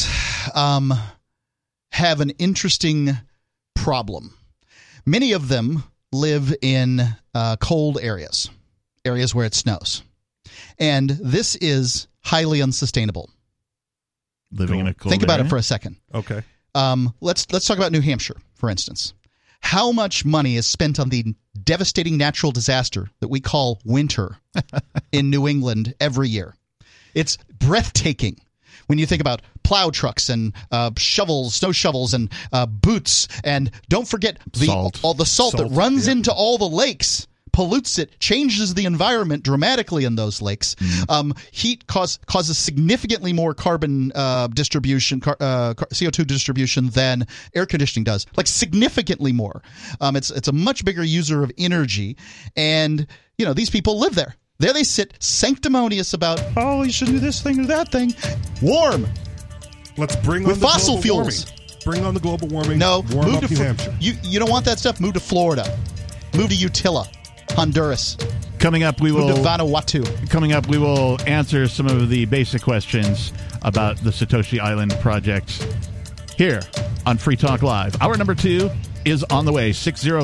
have an interesting problem. Many of them live in cold areas where it snows. And this is highly unsustainable. Living in a cold Think about area? it for a second. Okay. Let's talk about New Hampshire, for instance. How much money is spent on the devastating natural disaster that we call winter in New England every year? It's breathtaking. When you think about plow trucks and shovels, snow shovels, and boots, and don't forget all the salt that runs into all the lakes, pollutes it, changes the environment dramatically in those lakes. Heat causes significantly more carbon distribution, CO2 distribution than air conditioning does, like significantly more. It's a much bigger user of energy, and these people live there. There they sit, sanctimonious about, you should do this thing or that thing. Warm. Let's bring with on the fossil global fuels. bring on the global warming. No, warm move up to New Hampshire. You don't want that stuff? Move to Florida. Move to Utila, Honduras. Coming up, we will move to Vanuatu. Coming up, we will answer some of the basic questions about the Satoshi Island project here on Free Talk Live. Hour number 2 is on the way.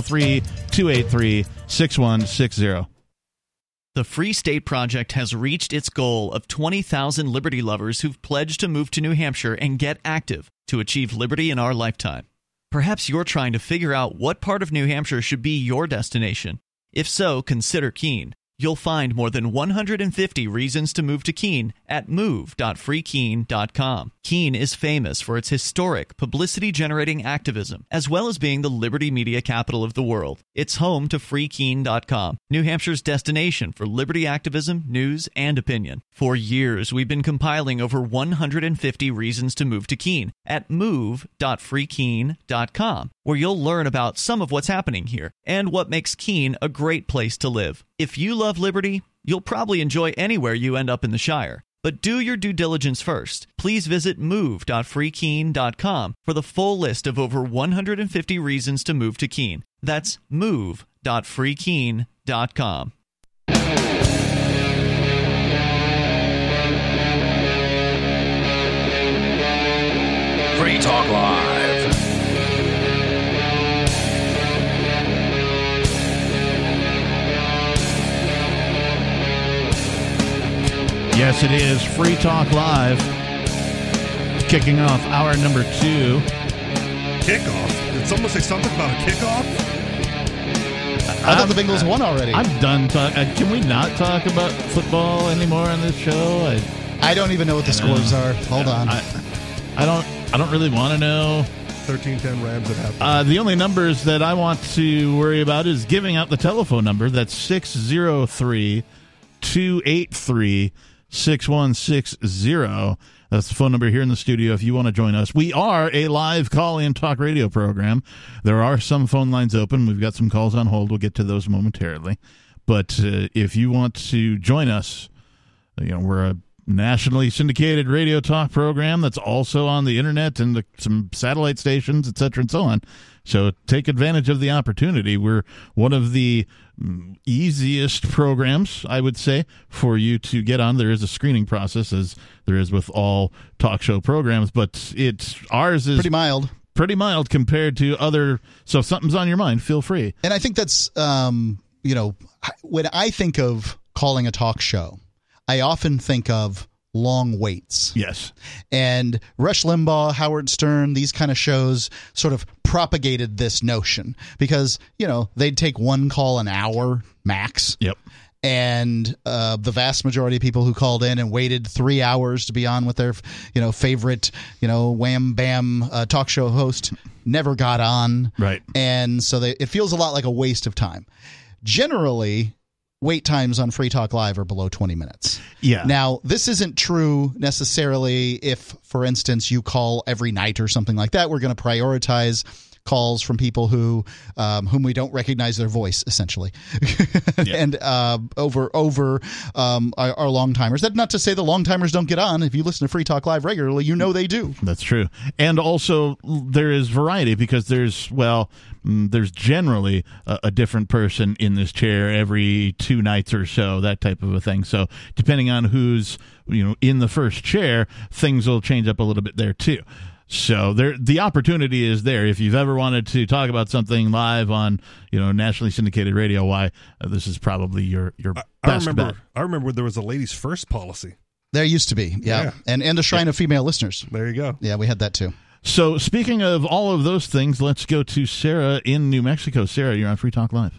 603-283-6160. The Free State Project has reached its goal of 20,000 liberty lovers who've pledged to move to New Hampshire and get active to achieve liberty in our lifetime. Perhaps you're trying to figure out what part of New Hampshire should be your destination. If so, consider Keene. You'll find more than 150 reasons to move to Keene at move.freekeene.com. Keene is famous for its historic, publicity-generating activism, as well as being the liberty media capital of the world. It's home to freekeene.com, New Hampshire's destination for liberty activism, news, and opinion. For years, we've been compiling over 150 reasons to move to Keene at move.freekeene.com, where you'll learn about some of what's happening here and what makes Keene a great place to live. If you love liberty, you'll probably enjoy anywhere you end up in the Shire. But do your due diligence first. Please visit move.freekeene.com for the full list of over 150 reasons to move to Keene. That's move.freekeene.com. Free Talk Live. Yes, it is Free Talk Live. Kicking off hour number 2. Kickoff? Did someone say something about a kickoff? I thought the Bengals won already. I'm done talking. Can we not talk about football anymore on this show? I don't even know what the scores are. Hold on. I don't really want to know. 13-10 Rams at halftime. The only numbers that I want to worry about is giving out the telephone number. That's 603-283-6160. That's the phone number here in the studio if you want to join us. We are a live call-in talk radio program. There are some phone lines open. We've got some calls on hold. We'll get to those momentarily. But if you want to join us, we're a nationally syndicated radio talk program that's also on the internet and some satellite stations, et cetera, and so on. So take advantage of the opportunity. We're one of the easiest programs, I would say, for you to get on. There is a screening process, as there is with all talk show programs, but ours is pretty mild compared to other. So if something's on your mind, feel free. And I think that's when I think of calling a talk show, I often think of long waits. Yes. And Rush Limbaugh, Howard Stern, these kind of shows sort of propagated this notion because, they'd take one call an hour max. Yep. And the vast majority of people who called in and waited 3 hours to be on with their, favorite, wham bam talk show host never got on. Right. And so it feels a lot like a waste of time. Generally, wait times on Free Talk Live are below 20 minutes. Yeah. Now, this isn't true necessarily if, for instance, you call every night or something like that. We're going to prioritize calls from people whom we don't recognize their voice, essentially, and over our long timers. That's not to say the long timers don't get on. If you listen to Free Talk Live regularly, they do. That's true. And also, there is variety because there's generally a different person in this chair every 2 nights or so, that type of a thing. So depending on who's in the first chair, things will change up a little bit there too. So the opportunity is there. If you've ever wanted to talk about something live on nationally syndicated radio, this is probably your best bet. I remember there was a ladies first policy. There used to be, yeah. And a shrine of female listeners. There you go. Yeah, we had that too. So speaking of all of those things, let's go to Sarah in New Mexico. Sarah, you're on Free Talk Live.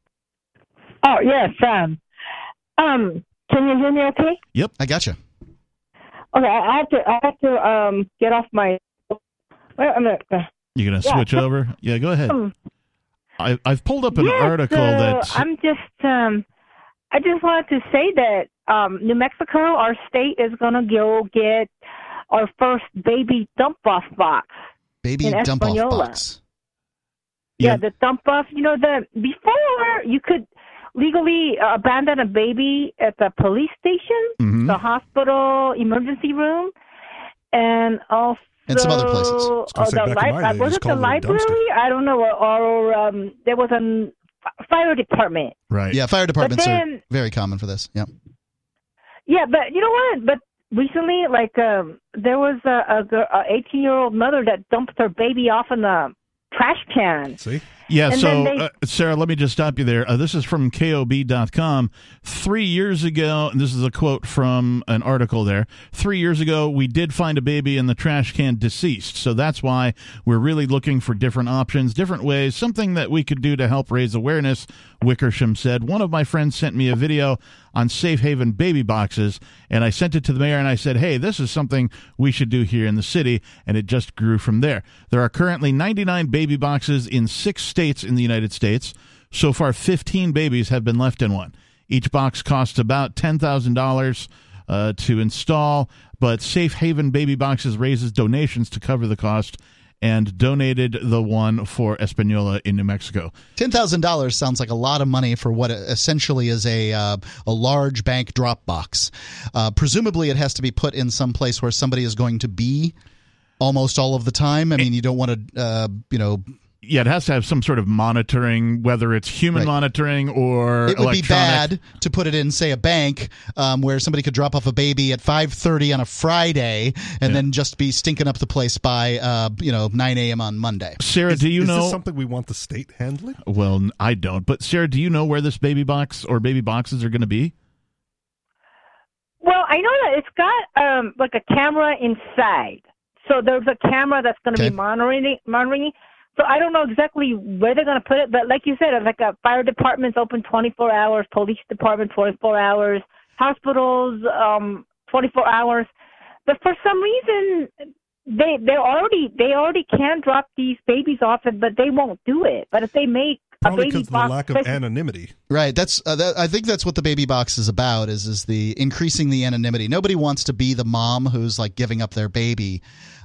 Oh, yes. Can you hear me okay? Yep. I gotcha. Okay, I have to get off my... You're going to switch over? Yeah, go ahead. I've pulled up an article that... I'm just... I just wanted to say that New Mexico, our state, is going to go get our first baby dump-off box. Baby dump-off box. Yeah, the dump-off. Before you could legally abandon a baby at the police station, the hospital emergency room, and also and some other places. Was it the library? I don't know. Or there was a fire department. Right. Yeah, fire departments are very common for this. Yeah. Yeah, but you know what? But recently, there was a 18-year-old mother that dumped her baby off in the trash can. See? Yeah, and so, Sarah, let me just stop you there. This is from KOB.com. 3 years ago, and this is a quote from an article there, 3 years ago, we did find a baby in the trash can deceased. So that's why we're really looking for different options, different ways, something that we could do to help raise awareness, Wickersham said. One of my friends sent me a video on Safe Haven baby boxes, and I sent it to the mayor, and I said, hey, this is something we should do here in the city, and it just grew from there. There are currently 99 baby boxes in 6 states in the United States. So far, 15 babies have been left in one. Each box costs about $10,000 to install, but Safe Haven Baby Boxes raises donations to cover the cost and donated the one for Espanola in New Mexico. $10,000 sounds like a lot of money for what essentially is a large bank drop box. Presumably, it has to be put in some place where somebody is going to be almost all of the time. I mean, you don't want to, Yeah, it has to have some sort of monitoring, whether it's human monitoring or it would be bad to put it in, say, a bank where somebody could drop off a baby at 5:30 on a Friday and then just be stinking up the place by 9 a.m. on Monday. Sarah, do you know? Is this something we want the state handling? Well, I don't. But Sarah, do you know where this baby box or baby boxes are going to be? Well, I know that it's got like a camera inside. So there's a camera that's going to be monitoring. So I don't know exactly where they're going to put it, but like you said, like a fire department's open 24 hours, police department 24 hours, hospitals 24 hours. But for some reason, they already can drop these babies off, but they won't do it. But if they make probably because of the lack of anonymity, right? That's I think that's what the baby box is about. Is the increasing the anonymity. Nobody wants to be the mom who's like giving up their baby,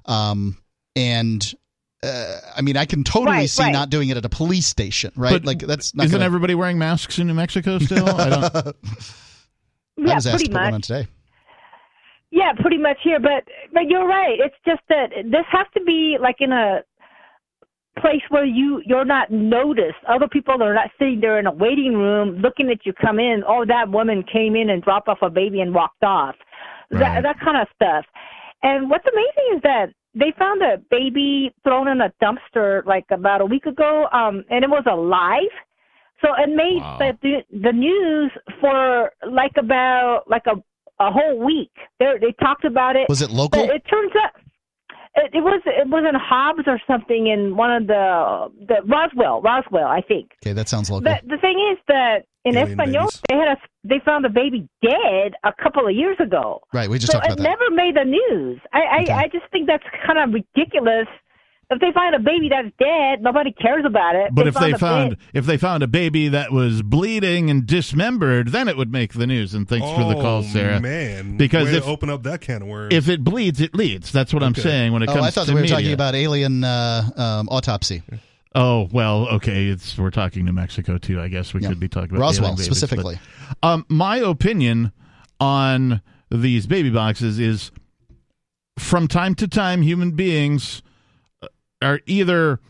I mean, I can totally see not doing it at a police station, right? But like that's not. Isn't everybody wearing masks in New Mexico still? I don't. I was asked to put one on today. Yeah, pretty much here, but you're right. It's just that this has to be like in a place where you're not noticed. Other people are not sitting there in a waiting room looking at you come in. Oh, that woman came in and dropped off a baby and walked off. Right. That kind of stuff. And what's amazing is that they found a baby thrown in a dumpster like about a week ago, and it was alive. So it made the news for like about like a whole week. They talked about it. Was it local? But it turns out it was in Hobbs or something in one of the Roswell, I think. Okay, that sounds local. But the thing is that in Espanol they found a baby dead a couple of years ago. Right, we just talked about that. So it never made the news. I just think that's kind of ridiculous. If they find a baby that's dead, nobody cares about it. But if they found a baby that was bleeding and dismembered, then it would make the news. And thanks for the call, Sarah. Man, because if open up that can of worms. If it bleeds, it leads. That's what I'm saying when it comes to I thought we were talking about alien autopsy. Oh, well, okay. We're talking New Mexico, too. I guess we could be talking about Roswell, babies, specifically. But, my opinion on these baby boxes is from time to time, human beings are either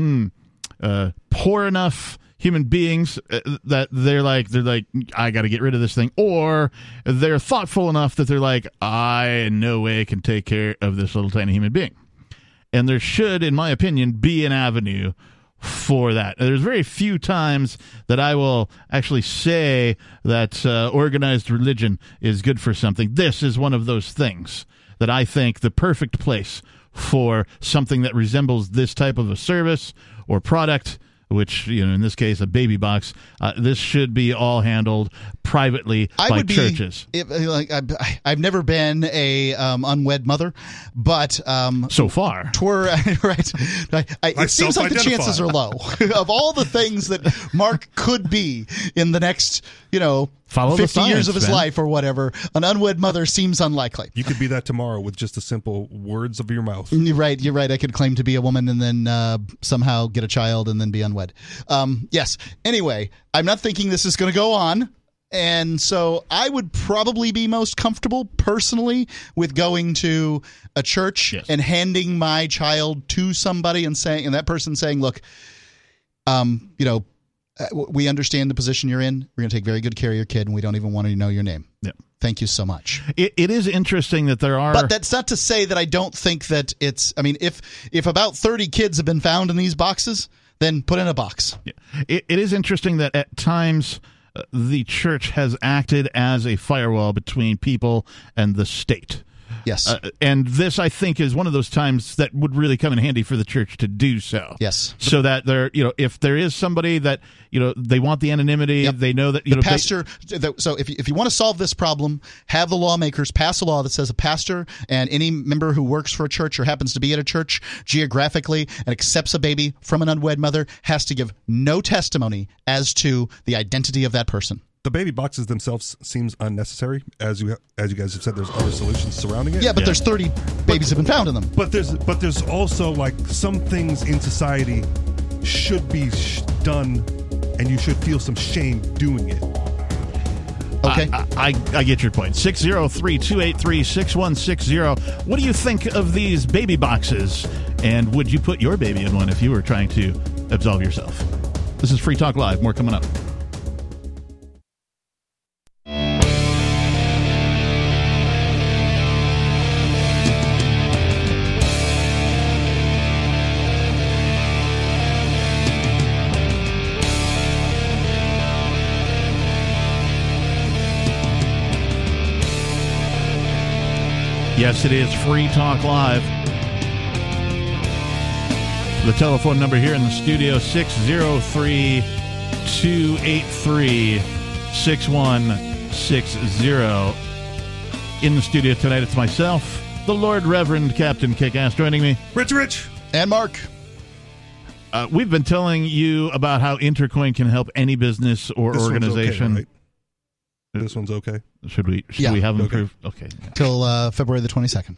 poor enough human beings that they're like I got to get rid of this thing, or they're thoughtful enough that they're like, I in no way can take care of this little tiny human being. And there should, in my opinion, be an avenue for that. There's very few times that I will actually say that organized religion is good for something. This is one of those things that I think the perfect place for something that resembles this type of a service or product, which, in this case, a baby box. This should be all handled privately by churches. I've never been a unwed mother, but so far, right? It seems like the chances are low of all the things that Mark could be in the next, 50 years of his life or whatever. An unwed mother seems unlikely. You could be that tomorrow with just the simple words of your mouth. You're right. I could claim to be a woman and then somehow get a child and then be unwed. Yes. Anyway, I'm not thinking this is going to go on. And so I would probably be most comfortable personally with going to a church and handing my child to somebody and that person saying, look, we understand the position you're in. We're going to take very good care of your kid, and we don't even want to know your name. Yeah. Thank you so much. It is interesting that there are... But that's not to say that I don't think that it's... I mean, if about 30 kids have been found in these boxes, then put in a box. Yeah. It is interesting that at times the church has acted as a firewall between people and the state. Yes. And this, I think, is one of those times that would really come in handy for the church to do so. Yes. So that if there is somebody that, they want the anonymity, they know that, the pastor. So if you want to solve this problem, have the lawmakers pass a law that says a pastor and any member who works for a church or happens to be at a church geographically and accepts a baby from an unwed mother has to give no testimony as to the identity of that person. The baby boxes themselves seems unnecessary, as you guys have said. There's other solutions surrounding it. Yeah, but there's 30 babies have been found in them. But there's also like some things in society should be done, and you should feel some shame doing it. Okay, I get your point. 603-283-6160. What do you think of these baby boxes? And would you put your baby in one if you were trying to absolve yourself? This is Free Talk Live. More coming up. Yes, it is Free Talk Live. The telephone number here in the studio, 603-283-6160. In the studio tonight, it's myself, the Lord Reverend Captain Kickass, joining me. Rich. And Mark. We've been telling you about how Intercoin can help any business or organization. Okay, right? This one's okay. Should we have them prove? Okay. Till February the 22nd.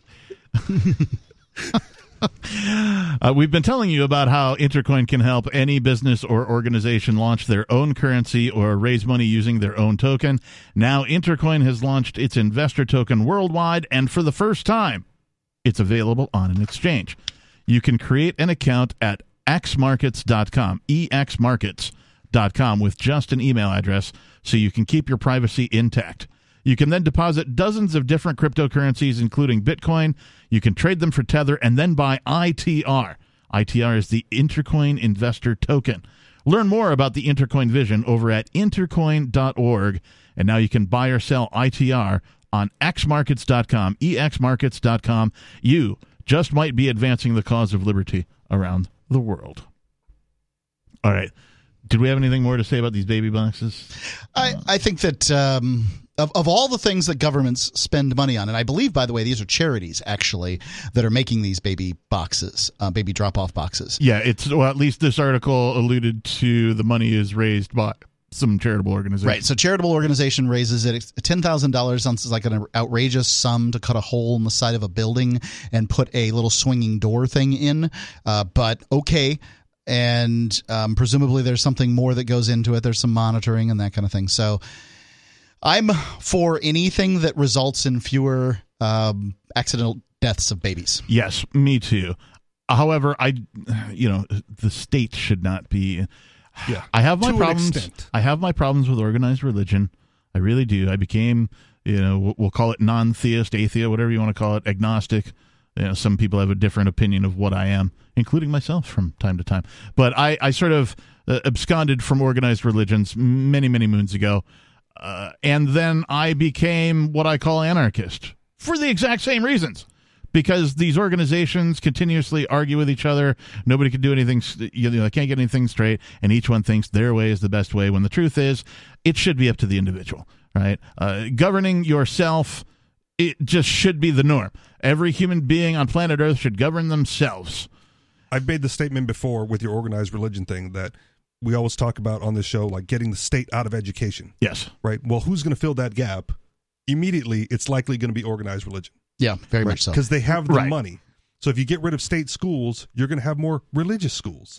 We've been telling you about how Intercoin can help any business or organization launch their own currency or raise money using their own token. Now Intercoin has launched its investor token worldwide, and for the first time, it's available on an exchange. You can create an account at xmarkets.com, exmarkets.com, with just an email address, so you can keep your privacy intact. You can then deposit dozens of different cryptocurrencies, including Bitcoin. You can trade them for Tether and then buy ITR. ITR is the Intercoin Investor Token. Learn more about the Intercoin vision over at intercoin.org. And now you can buy or sell ITR on xmarkets.com, exmarkets.com. You just might be advancing the cause of liberty around the world. All right. Did we have anything more to say about these baby boxes? I think that of all the things that governments spend money on, and I believe, by the way, these are charities, actually, that are making these baby boxes, baby drop-off boxes. Yeah, at least this article alluded to the money is raised by some charitable organization. Right, so charitable organization raises it. $10,000 sounds like an outrageous sum to cut a hole in the side of a building and put a little swinging door thing in, but okay. And presumably there's something more that goes into it. There's some monitoring and that kind of thing. So I'm for anything that results in fewer accidental deaths of babies. Yes, me too. However, the state should not be. Yeah, I have my problems. I have my problems with organized religion. I really do. I became, we'll call it non-theist, atheist, whatever you want to call it, agnostic. Some people have a different opinion of what I am, including myself from time to time. But I sort of absconded from organized religions many, many moons ago. And then I became what I call anarchist for the exact same reasons. Because these organizations continuously argue with each other. Nobody can do anything. They can't get anything straight. And each one thinks their way is the best way, when the truth is it should be up to the individual, right? Governing yourself, it just should be the norm. Every human being on planet Earth should govern themselves. I've made the statement before with your organized religion thing that we always talk about on this show, like getting the state out of education. Yes. Right. Well, who's going to fill that gap? Immediately, it's likely going to be organized religion. Yeah, very much so. Because they have the money. So if you get rid of state schools, you're going to have more religious schools.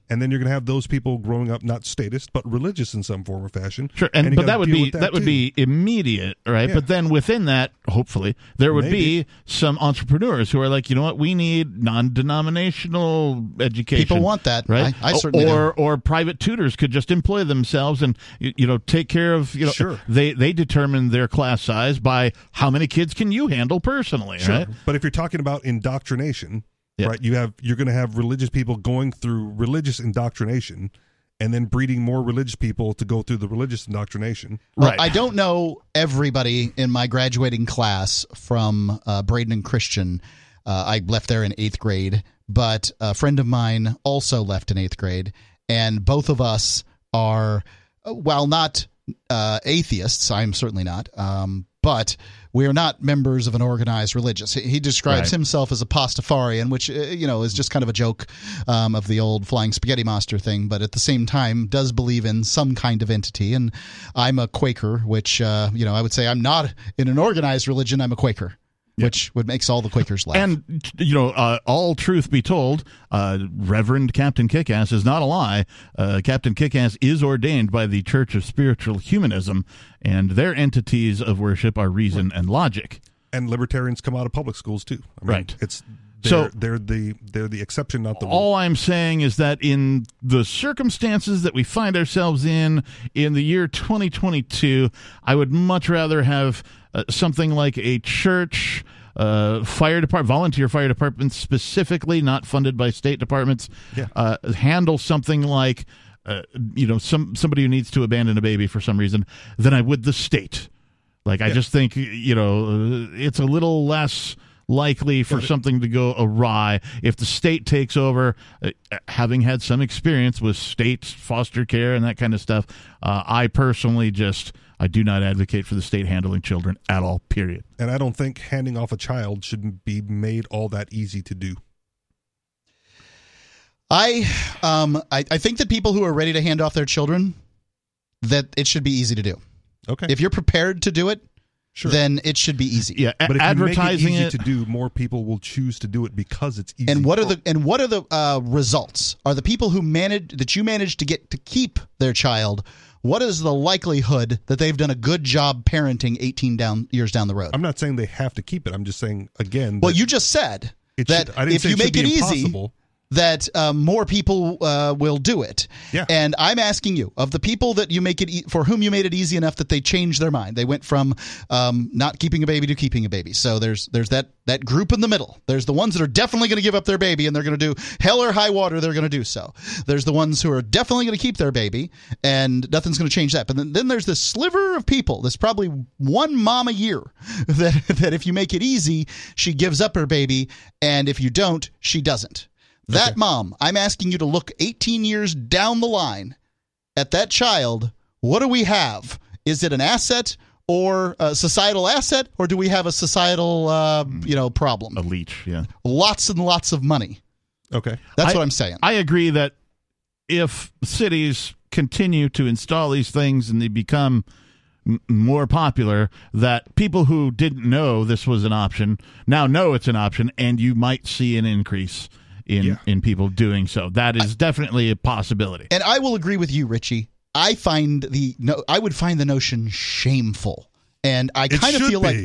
And then you're going to have those people growing up not statist but religious in some form or fashion. Sure, but that would be immediate, right? Yeah. But then within that, hopefully, there would be some entrepreneurs who are like, you know what, we need non-denominational education. People want that, right? I certainly do. Or private tutors could just employ themselves and take care of Sure. They determine their class size by how many kids can you handle personally, sure. right? But if you're talking about indoctrination. Yeah. Right, you're going to have religious people going through religious indoctrination, and then breeding more religious people to go through the religious indoctrination. Right. I don't know everybody in my graduating class from Braden and Christian. I left there in 8th grade, but a friend of mine also left in 8th grade, and both of us are, while not atheists, I'm certainly not, but we are not members of an organized religious. He describes himself as a Pastafarian, which is just kind of a joke of the old flying spaghetti monster thing, but at the same time does believe in some kind of entity. And I'm a Quaker, which I would say I'm not in an organized religion. I'm a Quaker. Which makes all the Quakers laugh. And, all truth be told, Reverend Captain Kickass is not a lie. Captain Kickass is ordained by the Church of Spiritual Humanism, and their entities of worship are reason and logic. And libertarians come out of public schools, too. Right. They're the exception, not the rule. All I'm saying is that in the circumstances that we find ourselves in the year 2022, I would much rather have something like a church, volunteer fire department specifically, not funded by state departments, handle something like somebody who needs to abandon a baby for some reason than I would the state. I just think it's a little less likely for something to go awry if the state takes over. Having had some experience with state foster care and that kind of stuff, I personally I do not advocate for the state handling children at all, period. And I don't think handing off a child should be made all that easy to do. I think that people who are ready to hand off their children, that it should be easy to do. Okay. If you're prepared to do it, sure, then it should be easy. Yeah, but if advertising you make it easy to do, more people will choose to do it because it's easy. And what are the results? Are the people who you managed to get to keep their child? What is the likelihood that they've done a good job parenting 18 years down the road? I'm not saying they have to keep it. I'm just saying, again, well, you just said that if you make it easy, that more people will do it. Yeah. And I'm asking you, of the people that you make it for whom you made it easy enough that they changed their mind, they went from not keeping a baby to keeping a baby. So there's that group in the middle. There's the ones that are definitely going to give up their baby and they're going to do hell or high water. They're going to do so. There's the ones who are definitely going to keep their baby and nothing's going to change that. But then there's this sliver of people. There's probably one mom a year that if you make it easy, she gives up her baby, and if you don't, she doesn't. That mom, I'm asking you to look 18 years down the line at that child. What do we have? Is it an asset or a societal asset, or do we have a societal problem? A leech, yeah. Lots and lots of money. Okay. That's what I'm saying. I agree that if cities continue to install these things and they become more popular, that people who didn't know this was an option now know it's an option, and you might see an increase in people doing so. That is definitely a possibility. And I will agree with you, Richie. I would find the notion shameful, and I kind of feel like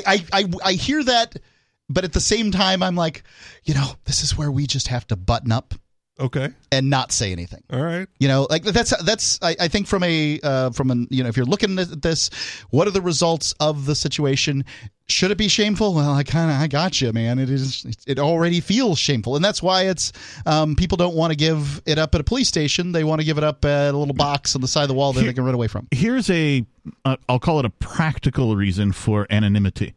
I hear that, but at the same time, I'm like, this is where we just have to button up, and not say anything. All right, that's I think from if you're looking at this, what are the results of the situation? Should it be shameful? Well, I got you, man. It already feels shameful, and that's why it's people don't want to give it up at a police station. They want to give it up at a little box on the side of the wall that they can run away from. Here's I'll call it a practical reason for anonymity.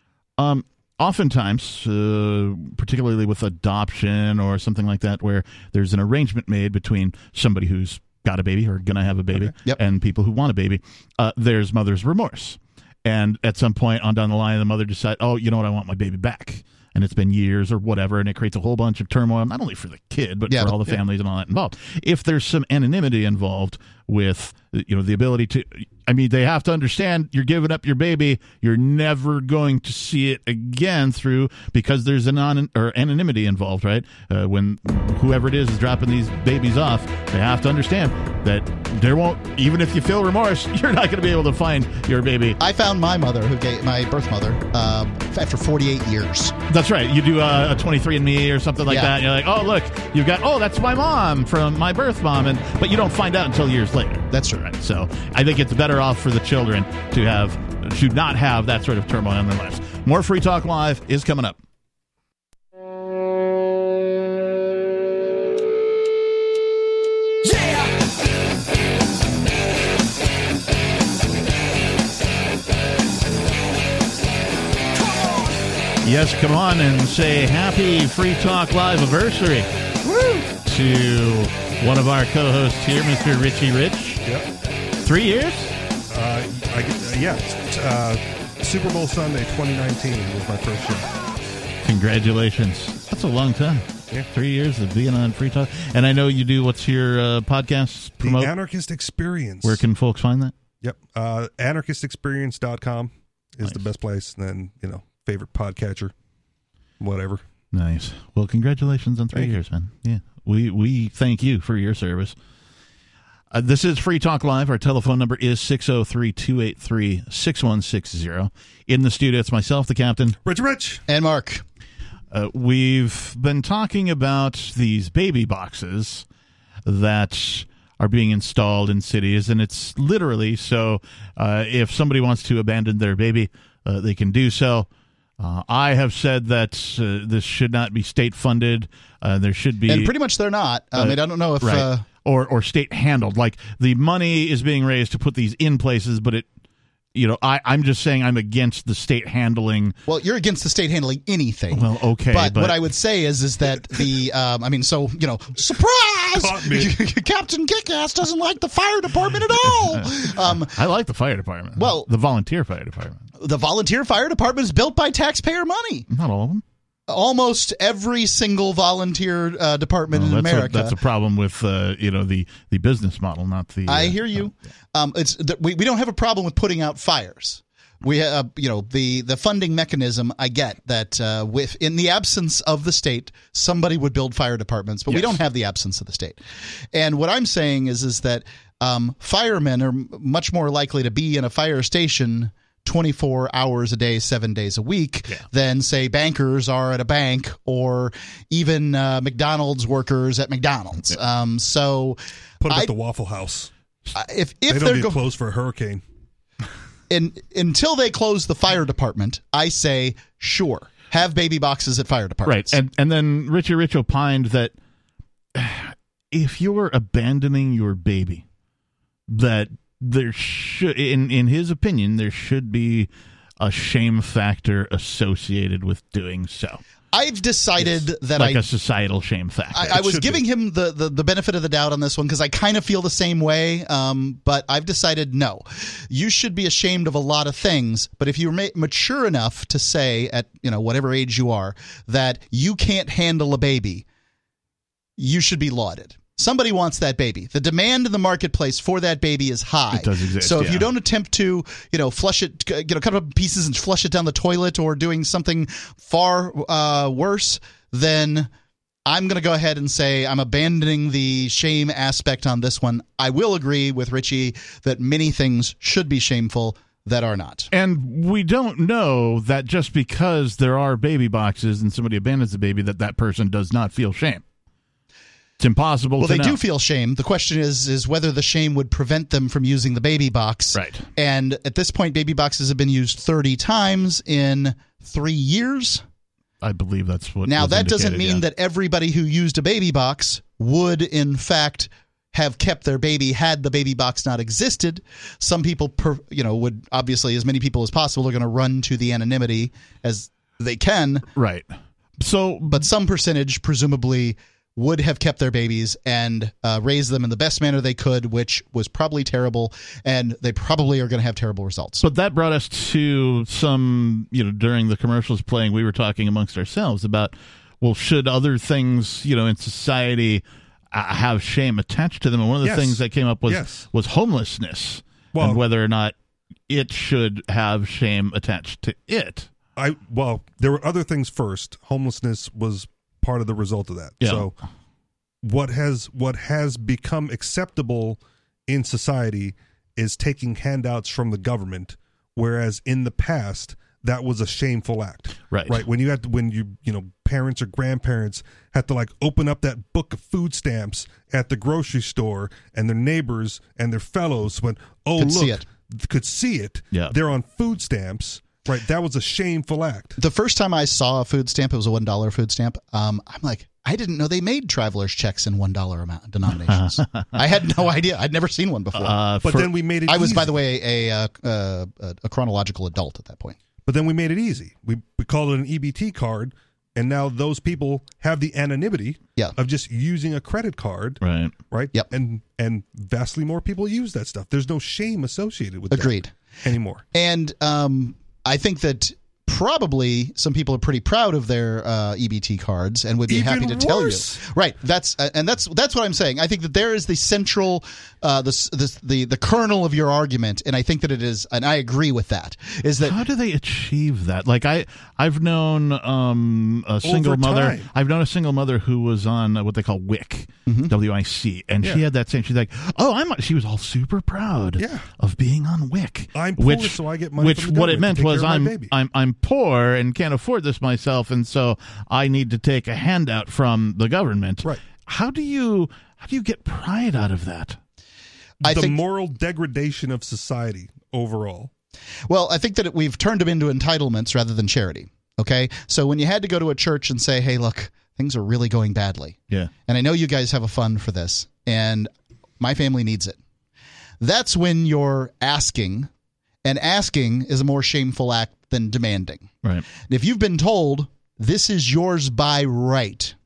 Oftentimes, particularly with adoption or something like that, where there's an arrangement made between somebody who's got a baby or going to have a baby and people who want a baby, there's mother's remorse. And at some point on down the line, the mother decides, oh, you know what, I want my baby back. And it's been years or whatever, and it creates a whole bunch of turmoil, not only for the kid, but for all the families and all that involved. If there's some anonymity involved, with the ability to. I mean, they have to understand you're giving up your baby. You're never going to see it again because there's anonymity involved, right? When whoever it is dropping these babies off, they have to understand that there won't, even if you feel remorse, you're not going to be able to find your baby. I found my mother, my birth mother, after 48 years. That's right. You do a 23andMe or something like that. And you're like, oh, look, you've got, that's my mom from my birth mom. But you don't find out until years later. That's true. Right. So I think it's better off for the children to not have that sort of turmoil in their lives. More Free Talk Live is coming up. Yes, come on and say happy Free Talk Live anniversary to one of our co-hosts here, Mr. Richie Rich. Yep. 3 years? Super Bowl Sunday 2019 was my first show. Congratulations. That's a long time. Yeah. 3 years of being on Free Talk. And I know you do, what's your podcast promote? The Anarchist Experience. Where can folks find that? Yep. Anarchistexperience.com is the best place. And then, favorite podcatcher, whatever. Nice. Well, congratulations on 3 years, man. Yeah. We thank you for your service. This is Free Talk Live. Our telephone number is 603-283-6160. In the studio, it's myself, the captain. Rich. And Mark. We've been talking about these baby boxes that are being installed in cities, and it's literally so if somebody wants to abandon their baby, they can do so. I have said that this should not be state-funded. There should be... And pretty much they're not. I don't know if... Right. Or state-handled. Like, the money is being raised to put these in places, but I'm just saying I'm against the state handling. Well, you're against the state handling anything. Well, okay. But what I would say is that the, surprise! Captain Kickass doesn't like the fire department at all! I like the fire department. Well, the volunteer fire department. The volunteer fire department is built by taxpayer money. Not all of them. Almost every single volunteer department in America. That's a problem with the business model, not the. I hear you. We don't have a problem with putting out fires. We have the funding mechanism. I get that in the absence of the state, somebody would build fire departments, but we don't have the absence of the state. And what I'm saying is that firemen are much more likely to be in a fire station 24 hours a day, 7 days a week than, say, bankers are at a bank or even McDonald's workers at McDonald's. So put them at the Waffle House. If they don't get closed for a hurricane. Until they close the fire department, I say, sure, have baby boxes at fire departments. Right. And then Richie Rich opined that if you're abandoning your baby, that there should, in his opinion, there should be a shame factor associated with doing so. I've decided that a societal shame factor. I was giving him the benefit of the doubt on this one because I kind of feel the same way. But I've decided no, you should be ashamed of a lot of things. But if you're mature enough to say at whatever age you are that you can't handle a baby, you should be lauded. Somebody wants that baby. The demand in the marketplace for that baby is high. It does exist. So if you don't attempt to, flush it, cut up pieces and flush it down the toilet or doing something far worse, then I'm going to go ahead and say I'm abandoning the shame aspect on this one. I will agree with Richie that many things should be shameful that are not. And we don't know that just because there are baby boxes and somebody abandons the baby that person does not feel shame. It's impossible to know. Well, they do feel shame. The question is whether the shame would prevent them from using the baby box. Right. And at this point, baby boxes have been used 30 times in 3 years. I believe that's what. Now, that doesn't mean that everybody who used a baby box would, in fact, have kept their baby had the baby box not existed. Some people, would obviously, as many people as possible, are going to run to the anonymity as they can. Right. So, but some percentage, presumably, would have kept their babies and raised them in the best manner they could, which was probably terrible, and they probably are going to have terrible results. But that brought us to some, during the commercials playing, we were talking amongst ourselves about, well, should other things, in society have shame attached to them. And one of the things that came up was homelessness, and whether or not it should have shame attached to it. There were other things first. Homelessness was part of the result of that. Yeah. So what has become acceptable in society is taking handouts from the government, whereas in the past that was a shameful act. Right. When parents or grandparents had to open up that book of food stamps at the grocery store, and their neighbors and their fellows went, could see it. Yeah. They're on food stamps. Right, that was a shameful act. The first time I saw a food stamp, it was a $1 food stamp. I'm like, I didn't know they made traveler's checks in $1 amount denominations. I had no idea. I'd never seen one before. Then we made it easy. I was, by the way, a chronological adult at that point. But then we made it easy. We called it an EBT card, and now those people have the anonymity of just using a credit card. Right? Yep. And vastly more people use that stuff. There's no shame associated with Agreed. that anymore. And I think that probably some people are pretty proud of their EBT cards and would be happy to tell you. Right. That's what I'm saying. I think that there is the central, the kernel of your argument, and I think that it is, and I agree with that. Is that how do they achieve that? Like I've known a single mother. I've known a single mother who was on what they call WIC, WIC, and she had that same. She's like, she was all super proud of being on WIC. I'm poor, so I get money. Which what it meant was I'm poor and can't afford this myself, and so I need to take a handout from the government. Right. How do you get pride out of that? I think moral degradation of society overall. Well, I think that we've turned them into entitlements rather than charity. Okay? So when you had to go to a church and say, hey, look, things are really going badly. Yeah. And I know you guys have a fund for this, and my family needs it. That's when you're asking, and asking is a more shameful act than demanding. Right. If you've been told this is yours by right,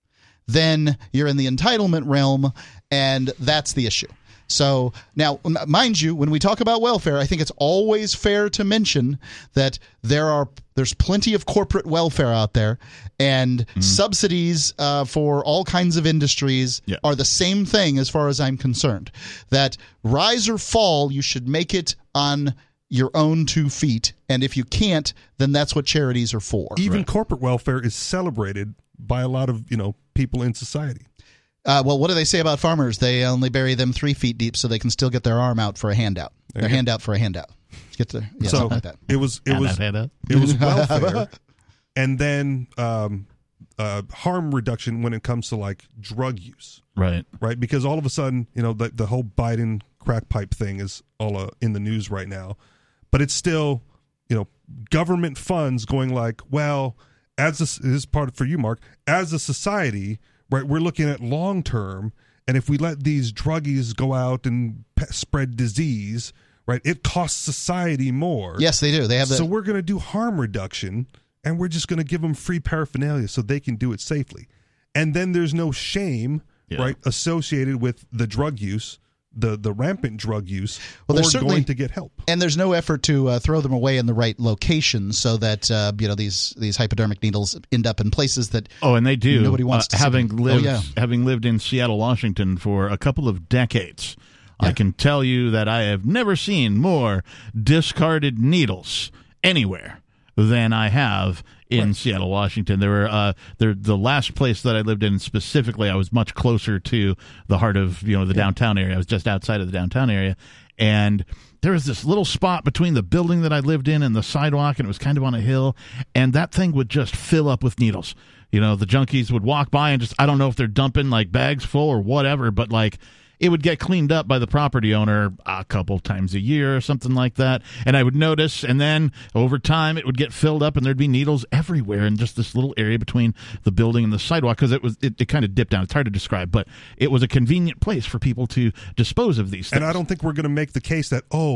then you're in the entitlement realm, and that's the issue. So now, mind you, when we talk about welfare, I think it's always fair to mention that there's plenty of corporate welfare out there, and subsidies for all kinds of industries are the same thing as far as I'm concerned. That rise or fall, you should make it on your own 2 feet, and if you can't, then that's what charities are for. Even corporate welfare is celebrated by a lot of people in society. Well, what do they say about farmers? They only bury them 3 feet deep so they can still get their arm out for a handout. Their handout for a handout. Something like that. It was welfare, and then harm reduction when it comes to drug use. Right. Because all of a sudden, the whole Biden crack pipe thing is all in the news right now, but it's still, government funds going this is part for you, Mark, as a society. Right, we're looking at long term, and if we let these druggies go out and spread disease, right, it costs society more. Yes, they do. They have So we're going to do harm reduction, and we're just going to give them free paraphernalia so they can do it safely. And then there's no shame, right, associated with the drug use, the rampant drug use, or going to get help. And there's no effort to throw them away in the right location so that these hypodermic needles end up in places that and they do. Nobody wants to having lived in Seattle, Washington for a couple of decades. I can tell you that I have never seen more discarded needles anywhere than I have in Seattle, Washington. There were the last place that I lived in specifically, I was much closer to the heart of the downtown area. I was just outside of the downtown area, and there was this little spot between the building that I lived in and the sidewalk, and it was kind of on a hill, and that thing would just fill up with needles. The junkies would walk by and just, I don't know if they're dumping bags full or whatever, but it would get cleaned up by the property owner a couple times a year or something like that. And I would notice, and then over time it would get filled up and there'd be needles everywhere in just this little area between the building and the sidewalk, because it kind of dipped down. It's hard to describe, but it was a convenient place for people to dispose of these things. And I don't think we're going to make the case that,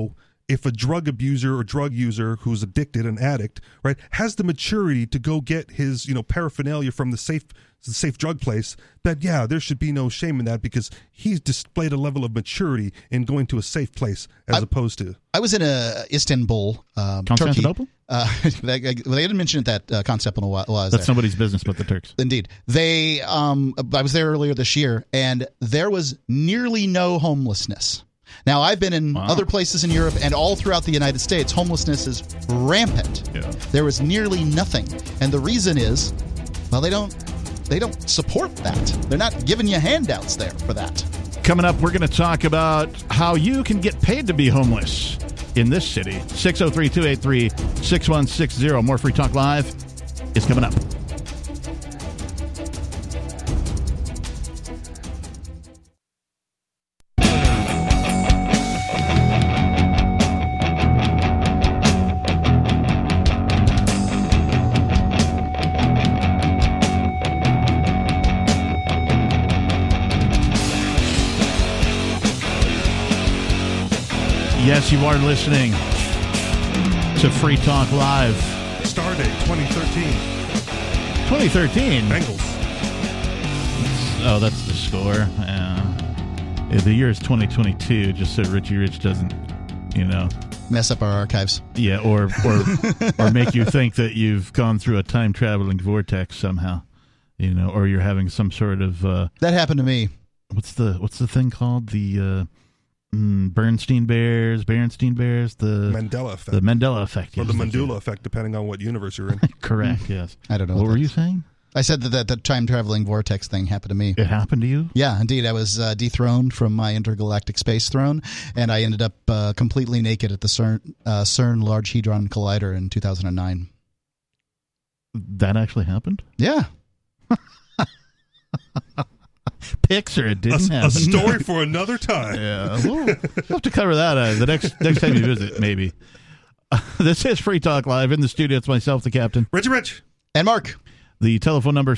if a drug abuser or drug user who's addicted, an addict, right, has the maturity to go get his, paraphernalia from the safe drug place, that, there should be no shame in that because he's displayed a level of maturity in going to a safe place as opposed to. I was in Istanbul, Turkey. They didn't mention it that Constantinople was That's somebody's business but the Turks. Indeed. I was there earlier this year, and there was nearly no homelessness. Now, I've been in other places in Europe and all throughout the United States. Homelessness is rampant. Yeah. There was nearly nothing. And the reason is, well, they don't support that. They're not giving you handouts there for that. Coming up, we're going to talk about how you can get paid to be homeless in this city. 603-283-6160. More Free Talk Live is coming up. Yes, you are listening to Free Talk Live. Stardate 2013. 2013? Bengals. Oh, that's the score. The year is 2022, just so Richie Rich doesn't, mess up our archives. Yeah, or make you think that you've gone through a time-traveling vortex somehow, or you're having some sort of... that happened to me. What's the thing called? The... Berenstain Bears, the Mandela effect. The Mandela effect. Yes, or the Mandela effect, depending on what universe you're in. Correct, yes. I don't know. What were you saying? I said that the time-traveling vortex thing happened to me. It happened to you? Yeah, indeed. I was dethroned from my intergalactic space throne, and I ended up completely naked at the CERN Large Hadron Collider in 2009. That actually happened? Yeah. Picture it didn't happen. A story for another time. Yeah, we'll have to cover that the next time you visit, maybe. This is Free Talk Live. In the studio, it's myself, the captain. Rich. And Mark. The telephone number,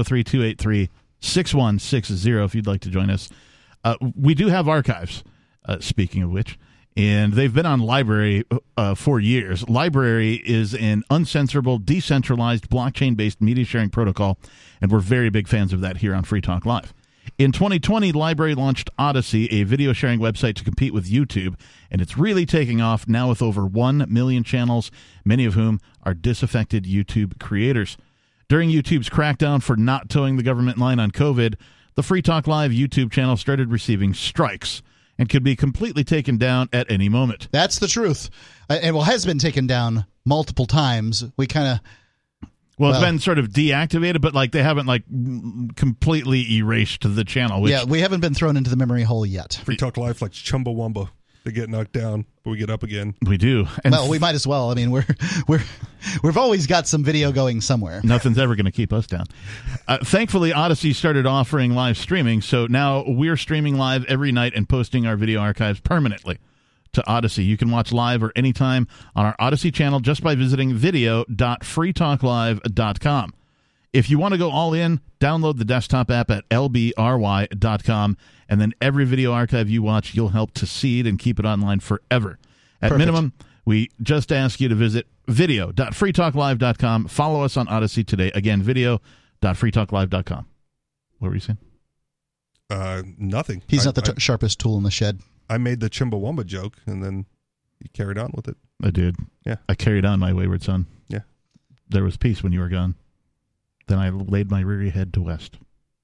603-283-6160, if you'd like to join us. We do have archives, speaking of which, and they've been on Library for years. Library is an uncensorable, decentralized, blockchain-based media sharing protocol, and we're very big fans of that here on Free Talk Live. In 2020, Library launched Odysee, a video sharing website to compete with YouTube, and it's really taking off now with over 1 million channels, many of whom are disaffected YouTube creators. During YouTube's crackdown for not towing the government line on COVID, the Free Talk Live YouTube channel started receiving strikes and could be completely taken down at any moment. That's the truth. And has been taken down multiple times. We kind of... Well, it's been sort of deactivated, but they haven't completely erased the channel. Yeah, we haven't been thrown into the memory hole yet. Free Talk Live like Chumbawamba. They get knocked down, but we get up again. We do. And we might as well. I mean, we've always got some video going somewhere. Nothing's ever going to keep us down. Thankfully, Odysee started offering live streaming, so now we're streaming live every night and posting our video archives permanently to Odysee. You can watch live or anytime on our Odysee channel just by visiting video.freetalklive.com. If you want to go all in, download the desktop app at lbry.com, and then every video archive you watch, you'll help to seed and keep it online forever. At Perfect. Minimum, we just ask you to visit video.freetalklive.com. Follow us on Odysee today. Again, video.freetalklive.com. What were you saying? Nothing. He's not the sharpest tool in the shed. I made the Chumbawamba joke, and then you carried on with it. I did. Yeah. I carried on, my wayward son. Yeah. There was peace when you were gone. Then I laid my weary head to west.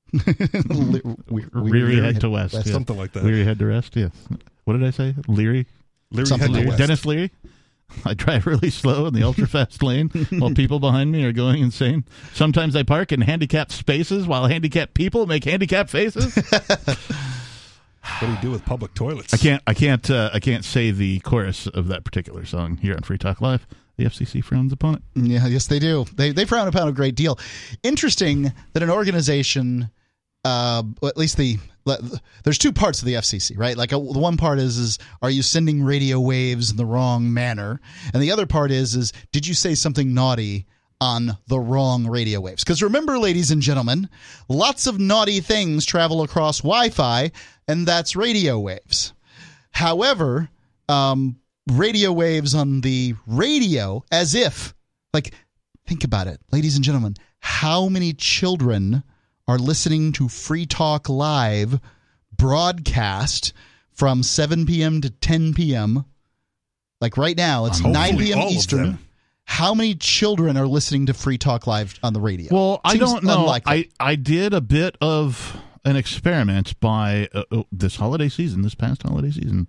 Weary head to west. Yeah. Something like that. Weary head to rest, yes. What did I say? Leary head to west. Dennis Leary? I drive really slow in the ultra-fast lane while people behind me are going insane. Sometimes I park in handicapped spaces while handicapped people make handicapped faces. What do you do with public toilets? I can't say the chorus of that particular song here on Free Talk Live. The FCC frowns upon it. Yeah, yes, they do. They frown upon a great deal. Interesting that an organization, at least there's two parts of the FCC, right? The one part is are you sending radio waves in the wrong manner, and the other part is did you say something naughty on the wrong radio waves? Because remember, ladies and gentlemen, lots of naughty things travel across Wi-Fi, and that's radio waves. However, radio waves on the radio as if, like, think about it, ladies and gentlemen, how many children are listening to Free Talk Live broadcast from 7 p.m. to 10 p.m.? Like right now, it's 9 p.m. Eastern. How many children are listening to Free Talk Live on the radio? Well, I don't know. I did a bit of an experiment by this past holiday season,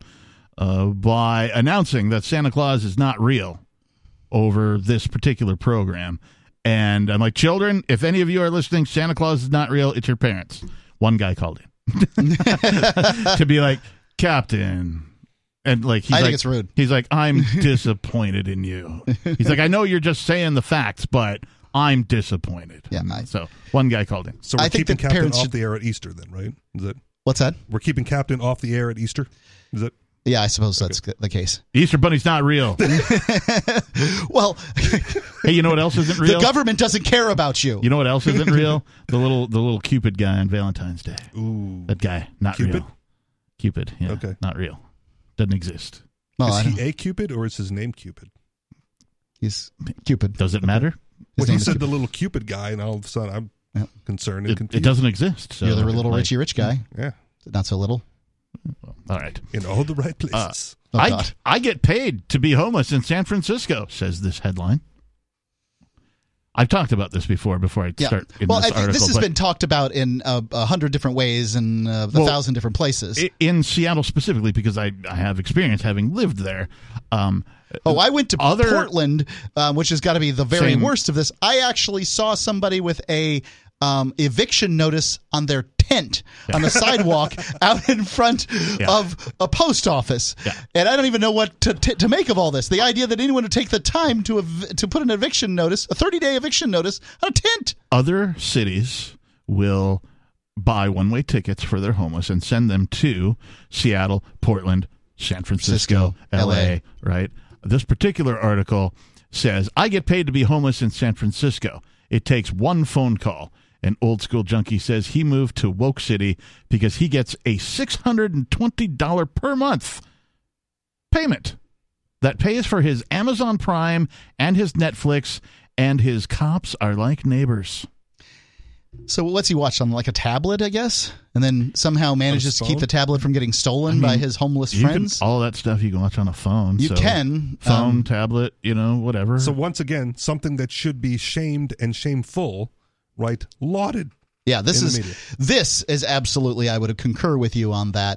by announcing that Santa Claus is not real over this particular program. And I'm like, children, if any of you are listening, Santa Claus is not real. It's your parents. One guy called in to be like, Captain. And like, I think it's rude. He's like, I'm disappointed in you. He's like, I know you're just saying the facts, but I'm disappointed. Yeah. So one guy called in. So we're keeping Captain off the air at Easter then, right? Is it? What's that? We're keeping Captain off the air at Easter? Is it? Yeah, I suppose that's the case. The Easter Bunny's not real. Well, hey, you know what else isn't real? The government doesn't care about you. You know what else isn't real? The little Cupid guy on Valentine's Day. Ooh, that guy, not Cupid? real. Cupid, yeah, okay, not real. Doesn't exist. Well, is he a Cupid or is his name Cupid? He's Cupid. Does it matter? Well, he said the little Cupid guy, and all of a sudden I'm concerned and confused. It doesn't exist. So you're the little Richie Rich guy. Yeah, not so little. All right, in all the right places. I get paid to be homeless in San Francisco, says this headline. I've talked about this before I start in this article. I think this has been talked about in 100 different ways in 1,000 different places. In Seattle specifically, because I have experience having lived there. I went to Portland, which has got to be the very worst of this. I actually saw somebody with a eviction notice on their tent on the sidewalk out in front of a post office. Yeah. And I don't even know what to make of all this. The idea that anyone would take the time to put an eviction notice, a 30-day eviction notice, on a tent. Other cities will buy one-way tickets for their homeless and send them to Seattle, Portland, San Francisco, LA, right? This particular article says, I get paid to be homeless in San Francisco. It takes one phone call. An old school junkie says he moved to Woke City because he gets a $620 per month payment that pays for his Amazon Prime and his Netflix, and his cops are like neighbors. So what's he watched on, like a tablet, I guess? And then somehow manages to keep the tablet from getting stolen by his homeless friends? All that stuff you can watch on a phone. You can. Phone, tablet, whatever. So once again, something that should be shamed and shameful, right? Lauded. Yeah, this is absolutely, I would concur with you on that.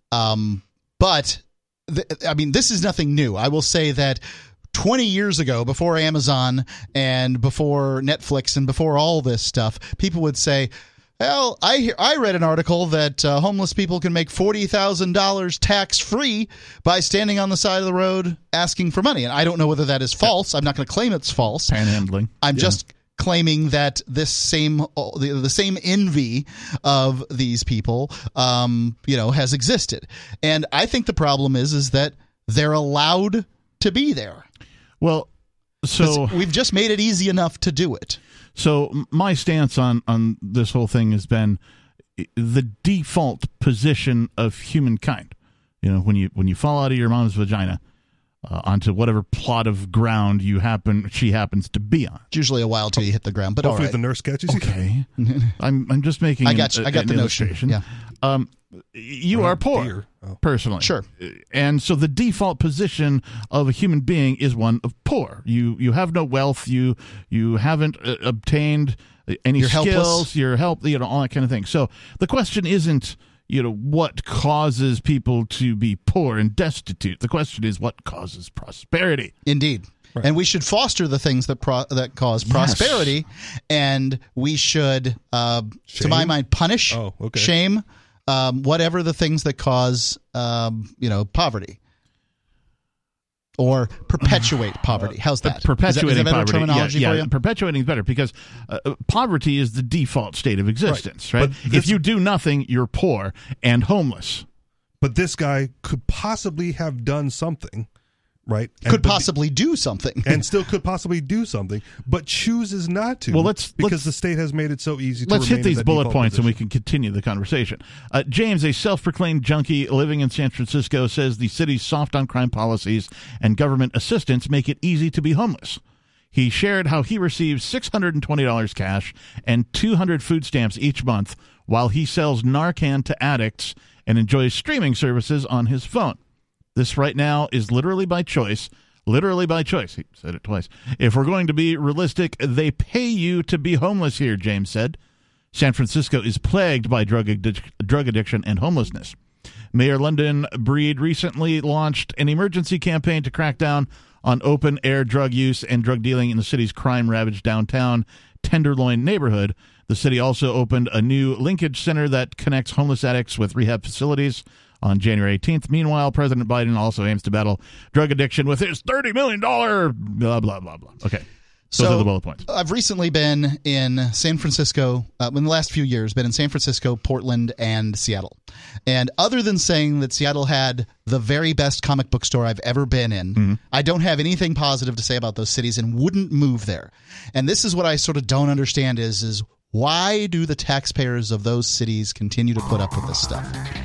But, this is nothing new. I will say that 20 years ago, before Amazon and before Netflix and before all this stuff, people would say, well, I read an article that homeless people can make $40,000 tax-free by standing on the side of the road asking for money. And I don't know whether that is false. I'm not going to claim it's false. Panhandling. I'm just claiming that the same envy of these people, has existed. And I think the problem is that they're allowed to be there. Well, so we've just made it easy enough to do it. So my stance on this whole thing has been the default position of humankind. When you fall out of your mom's vagina onto whatever plot of ground she happens to be on. It's usually a while till you hit the ground, but hopefully all right. the nurse catches you. Okay, I'm just making. I got the illustration. Notion. Yeah. You are poor, personally. Sure. And so the default position of a human being is one of poor. You have no wealth. You haven't obtained any skills. Helpless. You're all that kind of thing. So the question isn't, what causes people to be poor and destitute. The question is what causes prosperity. Indeed. Right. And we should foster the things that cause prosperity, and we should, to my mind, punish, shame, whatever the things that cause, poverty. Or perpetuate poverty. How's that? Perpetuating is that better poverty. Terminology for you? Perpetuating is better because poverty is the default state of existence, right? If you do nothing, you're poor and homeless. But this guy could possibly have done something right? Could possibly do something. And still could possibly do something, but chooses not to. Well, because the state has made it so easy to let's hit these bullet points position. and we can continue the conversation. James, a self-proclaimed junkie living in San Francisco, says the city's soft on crime policies and government assistance make it easy to be homeless. He shared how he receives $620 cash and 200 food stamps each month while he sells Narcan to addicts and enjoys streaming services on his phone. This right now is literally by choice. Literally by choice. He said it twice. If we're going to be realistic, they pay you to be homeless here, James said. San Francisco is plagued by drug addiction and homelessness. Mayor London Breed recently launched an emergency campaign to crack down on open-air drug use and drug dealing in the city's crime-ravaged downtown Tenderloin neighborhood. The city also opened a new linkage center that connects homeless addicts with rehab facilities on January 18th. Meanwhile, President Biden also aims to battle drug addiction with his $30 million blah, blah, blah, blah. Okay. Those are the bullet points. I've recently been in San Francisco, in the last few years, been in San Francisco, Portland, and Seattle. And other than saying that Seattle had the very best comic book store I've ever been in, I don't have anything positive to say about those cities and wouldn't move there. And this is what I sort of don't understand is why do the taxpayers of those cities continue to put up with this stuff?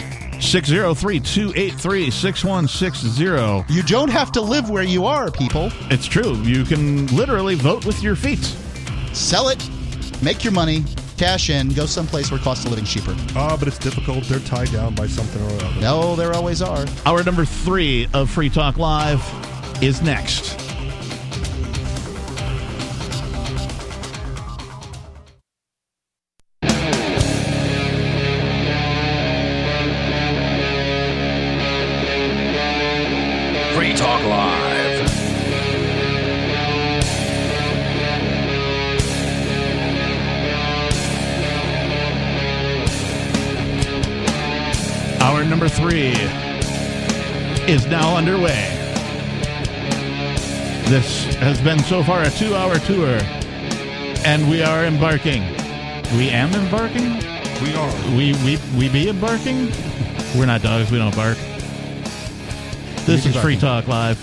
603-283-6160. You don't have to live where you are, people. It's true. You can literally vote with your feet. Sell it, make your money, cash in, go someplace where cost of living cheaper. But it's difficult. They're tied down by something or other. No, there always are. Hour number 3 of Free Talk Live is next. Free Talk Live. Hour number 3 is now underway. This has been so far a 2-hour tour, and we are embarking. We am embarking? We are. We be embarking? We're not dogs. We don't bark. This is Free Talk Live.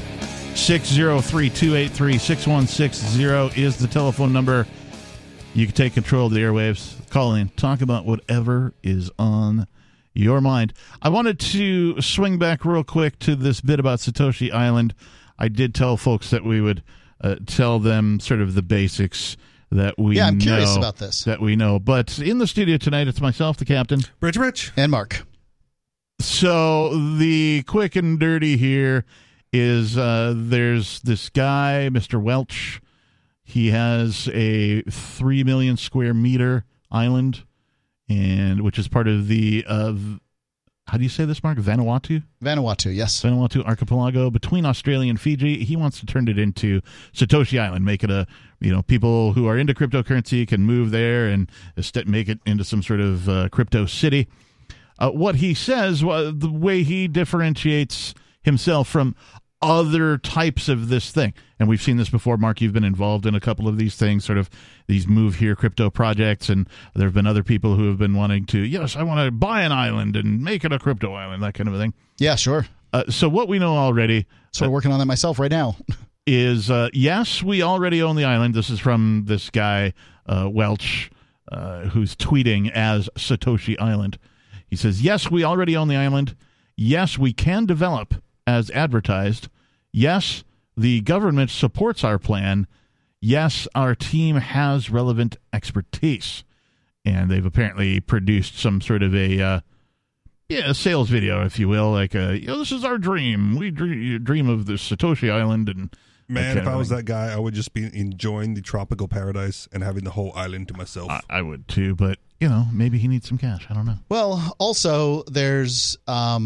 603-283-6160 is the telephone number. You can take control of the airwaves. Call in. Talk about whatever is on your mind. I wanted to swing back real quick to this bit about Satoshi Island. I did tell folks that we would tell them sort of the basics that we know. Yeah, I'm curious about this. That we know. But in the studio tonight, it's myself, the captain. Rich. And Mark. So the quick and dirty here is there's this guy, Mr. Welch. He has a 3 million square meter island, and which is part of the how do you say this, Mark? Vanuatu, yes. Vanuatu archipelago between Australia and Fiji. He wants to turn it into Satoshi Island, make it a, people who are into cryptocurrency can move there and make it into some sort of crypto city. What he says, the way he differentiates himself from other types of this thing, and we've seen this before, Mark, you've been involved in a couple of these things, sort of these move here crypto projects, and there have been other people who have been wanting to, yes, I want to buy an island and make it a crypto island, that kind of a thing. Yeah, sure. So what we know already... So we're working on that myself right now. is, yes, we already own the island. This is from this guy, Welch, who's tweeting as Satoshi Island. He says, yes, we already own the island. Yes, we can develop as advertised. Yes, the government supports our plan. Yes, our team has relevant expertise. And they've apparently produced some sort of a sales video, if you will, like, this is our dream. We dream of the Satoshi Island. And man, if I was that guy, I would just be enjoying the tropical paradise and having the whole island to myself. I would too, but maybe he needs some cash. I don't know. Well, also there's,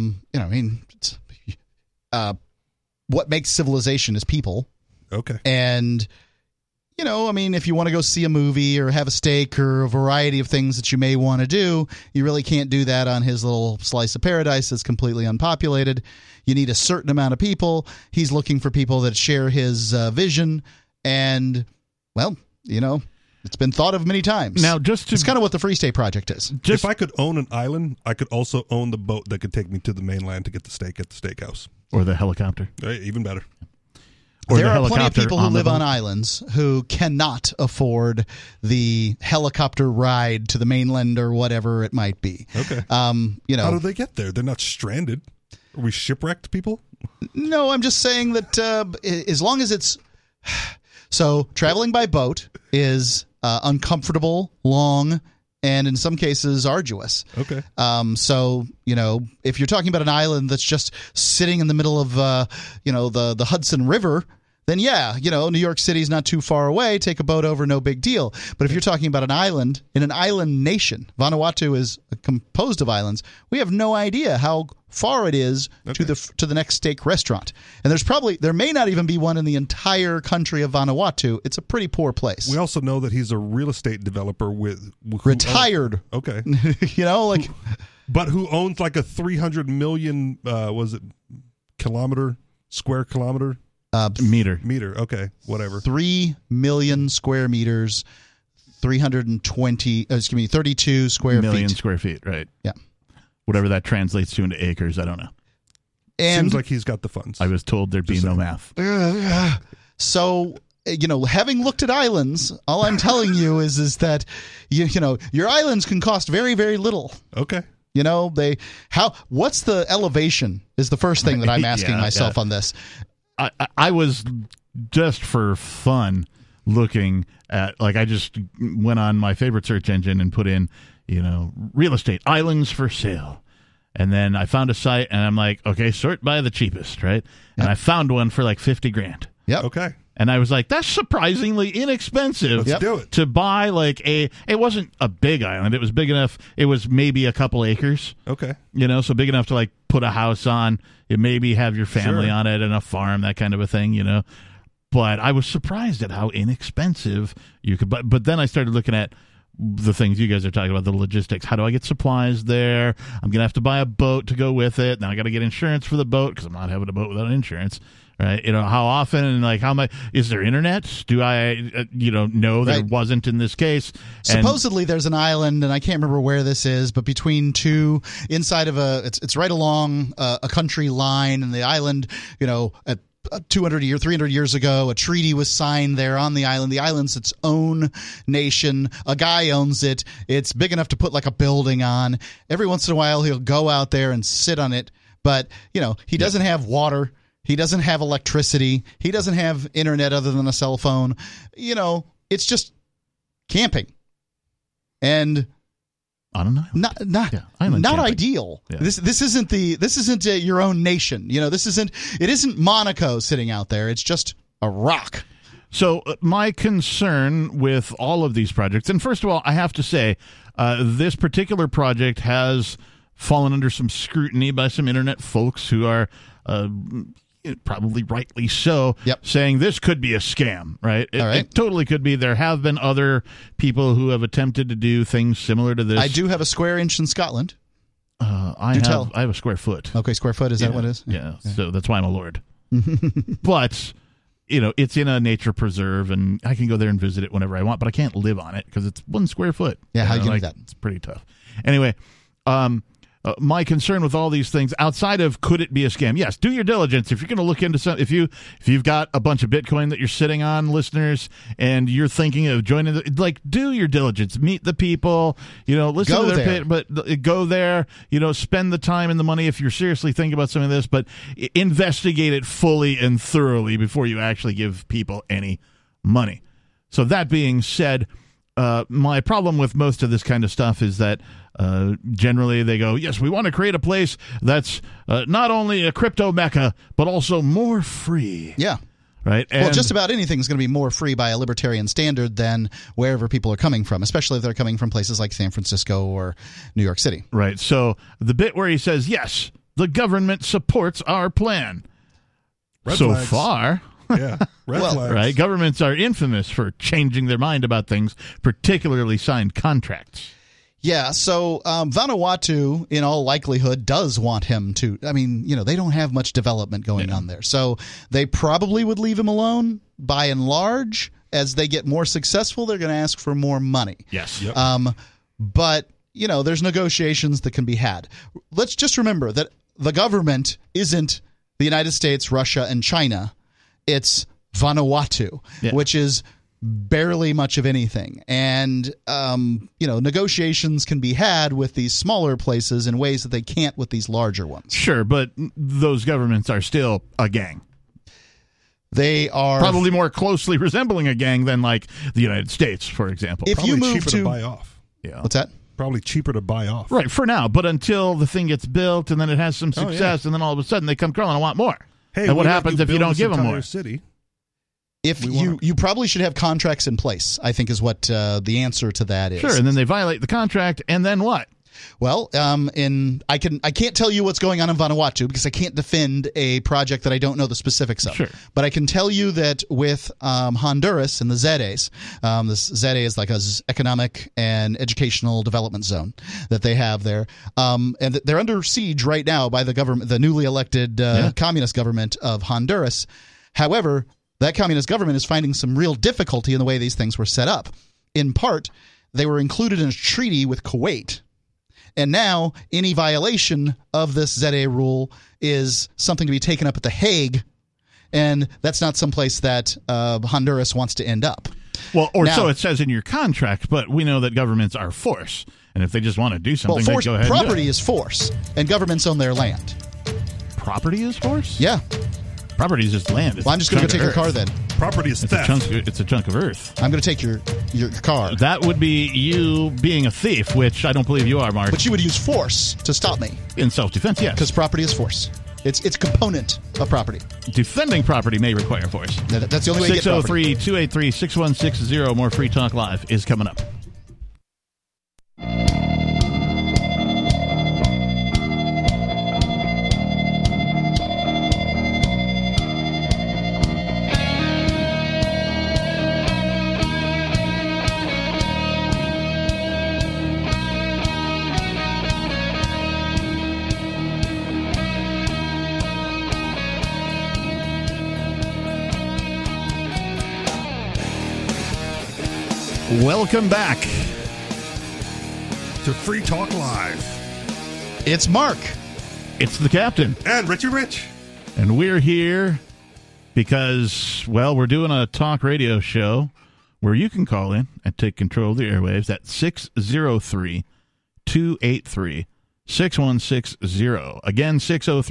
what makes civilization is people. Okay. And, if you want to go see a movie or have a steak or a variety of things that you may want to do, you really can't do that on his little slice of paradise that's completely unpopulated. You need a certain amount of people. He's looking for people that share his vision. And, well, it's been thought of many times. Now, it's kind of what the Free State Project is. If I could own an island, I could also own the boat that could take me to the mainland to get the steak at the steakhouse. Or the helicopter. Even better. There are plenty of people who live on islands who cannot afford the helicopter ride to the mainland or whatever it might be. Okay. How do they get there? They're not stranded. Are we shipwrecked people? No, I'm just saying that as long as it's... So traveling by boat is uncomfortable, long, and in some cases arduous. Okay. So, if you're talking about an island that's just sitting in the middle of, the Hudson River, then New York City's not too far away. Take a boat over, no big deal. But if you're talking about an island in an island nation, Vanuatu is composed of islands. We have no idea how far it is to the next steak restaurant. And there may not even be one in the entire country of Vanuatu. It's a pretty poor place. We also know that he's a real estate developer retired. Okay. But who owns like a 300 million square kilometer meter. Okay, whatever. 3 million square meters, 32 square million feet. Square feet, right? Yeah. Whatever that translates to into acres, I don't know. And seems like he's got the funds. I was told there'd be no math. So, having looked at islands, all I'm telling you is that your islands can cost very, very little. Okay. What's the elevation is the first thing that I'm asking myself on this. I was just for fun looking at, I just went on my favorite search engine and put in, real estate, islands for sale. And then I found a site and I'm like, okay, sort by the cheapest, right? And I found one for like $50,000. Yep. Okay. And I was like, that's surprisingly inexpensive to buy it wasn't a big island. It was big enough. It was maybe a couple acres. Okay. So big enough to put a house on. It maybe have your family on it and a farm, that kind of a thing, But I was surprised at how inexpensive you could buy. But then I started looking at the things you guys are talking about, the logistics. How do I get supplies there? I'm going to have to buy a boat to go with it. Now I got to get insurance for the boat because I'm not having a boat without insurance. Right, how often and how much is there internet? Do I, know that it wasn't in this case? Supposedly, there's an island, and I can't remember where this is, but between two, inside of it's right along a country line, and the island, at 300 years ago, a treaty was signed there on the island. The island's its own nation. A guy owns it. It's big enough to put a building on. Every once in a while, he'll go out there and sit on it, but he doesn't have water. He doesn't have electricity. He doesn't have internet other than a cell phone. It's just camping. And on an island. Not ideal. Yeah. This isn't your own nation. It isn't Monaco sitting out there. It's just a rock. So my concern with all of these projects, and first of all, I have to say, this particular project has fallen under some scrutiny by some internet folks who are probably rightly so, saying this could be a scam, right? It totally could be. There have been other people who have attempted to do things similar to this. I do have a square inch in Scotland. I have a square foot. Okay, square foot, is that what it is? Yeah, so that's why I'm a lord. But, it's in a nature preserve, and I can go there and visit it whenever I want, but I can't live on it because it's 1 square foot. Yeah, how do you do that? It's pretty tough. Anyway, my concern with all these things, outside of could it be a scam? Yes, do your diligence. If you're going to look into if you've got a bunch of Bitcoin that you're sitting on, listeners, and you're thinking of joining, do your diligence. Meet the people. Listen to their pit, but go there. Spend the time and the money if you're seriously thinking about some of this, but investigate it fully and thoroughly before you actually give people any money. So that being said, my problem with most of this kind of stuff is that generally they go, yes, we want to create a place that's not only a crypto mecca, but also more free. Yeah. Right. Well, just about anything is going to be more free by a libertarian standard than wherever people are coming from, especially if they're coming from places like San Francisco or New York City. Right. So the bit where he says, yes, the government supports our plan. Red so flags. Far. Yeah, flags. Right. Governments are infamous for changing their mind about things, particularly signed contracts. Yeah, so Vanuatu, in all likelihood, does want him to. I mean, they don't have much development going on there. So they probably would leave him alone. By and large, as they get more successful, they're going to ask for more money. Yes. Yep. But, there's negotiations that can be had. Let's just remember that the government isn't the United States, Russia, and China. It's Vanuatu, which is barely much of anything. And, negotiations can be had with these smaller places in ways that they can't with these larger ones. Sure, but those governments are still a gang. They are probably more closely resembling a gang than like the United States, for example. If probably you move cheaper to buy off. Yeah. What's that? Probably cheaper to buy off. Right, for now. But until the thing gets built and then it has some success and then all of a sudden they come crawling and want more. Hey, and what happens if you don't give them more? City. If you probably should have contracts in place, I think is what the answer to that is. Sure, and then they violate the contract, and then what? Well, I can't tell you what's going on in Vanuatu because I can't defend a project that I don't know the specifics of. Sure. But I can tell you that with Honduras and the ZEDEs, this ZEDE is like a economic and educational development zone that they have there, and they're under siege right now by the government, the newly elected communist government of Honduras. However, that communist government is finding some real difficulty in the way these things were set up. In part, they were included in a treaty with Kuwait. And now any violation of this ZEDE rule is something to be taken up at The Hague, and that's not someplace that Honduras wants to end up. Well, so it says in your contract, but we know that governments are force, and if they just want to do something, they go ahead and do it. Property is force, and governments own their land. Property is force? Yeah. Property is just land. Well, I'm just going to go take your car then. Property is theft. It's a chunk of earth. I'm going to take your car. That would be you being a thief, which I don't believe you are, Mark. But you would use force to stop me. In self-defense, yes. Because property is force. It's a component of property. Defending property may require force. That's the only way to get property. 603-283-6160. More Free Talk Live is coming up. Welcome back to Free Talk Live. It's Mark. It's the Captain. And Richie Rich. And we're here because, well, we're doing a talk radio show where you can call in and take control of the airwaves at 603-283-6160. Again,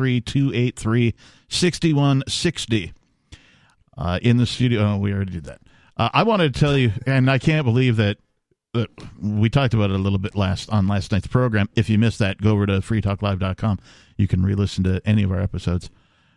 603-283-6160. In the studio. We already did that. I wanted to tell you, and I can't believe that we talked about it a little bit on last night's program. If you missed that, go over to freetalklive.com. You can re-listen to any of our episodes.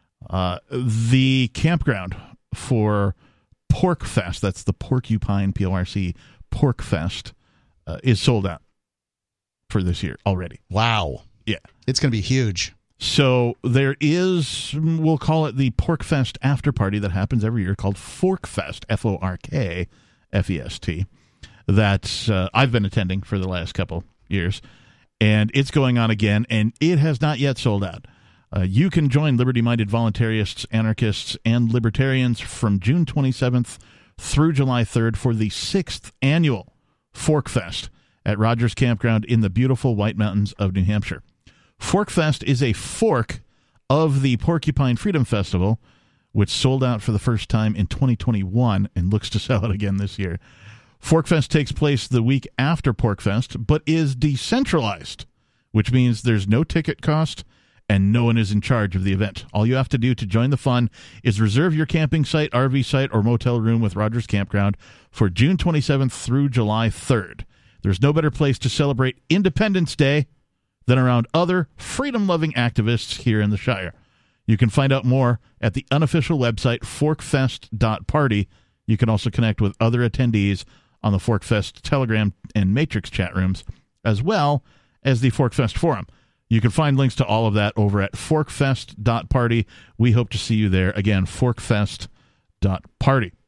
The campground for PorcFest, that's the Porcupine, P-O-R-C, PorcFest, is sold out for this year already. Wow. Yeah. It's going to be huge. So there is, we'll call it the PorcFest after party that happens every year called ForkFest, F-O-R-K-F-E-S-T, that I've been attending for the last couple years, and it's going on again, and it has not yet sold out. You can join liberty-minded voluntarists, anarchists, and libertarians from June 27th through July 3rd for the 6th annual ForkFest at Rogers Campground in the beautiful White Mountains of New Hampshire. ForkFest is a fork of the Porcupine Freedom Festival, which sold out for the first time in 2021 and looks to sell out again this year. ForkFest takes place the week after PorcFest, but is decentralized, which means there's no ticket cost and no one is in charge of the event. All you have to do to join the fun is reserve your camping site, RV site, or motel room with Rogers Campground for June 27th through July 3rd. There's no better place to celebrate Independence Day than around other freedom-loving activists here in the Shire. You can find out more at the unofficial website, forkfest.party. You can also connect with other attendees on the ForkFest Telegram and Matrix chat rooms, as well as the ForkFest forum. You can find links to all of that over at forkfest.party. We hope to see you there. Again, forkfest.party.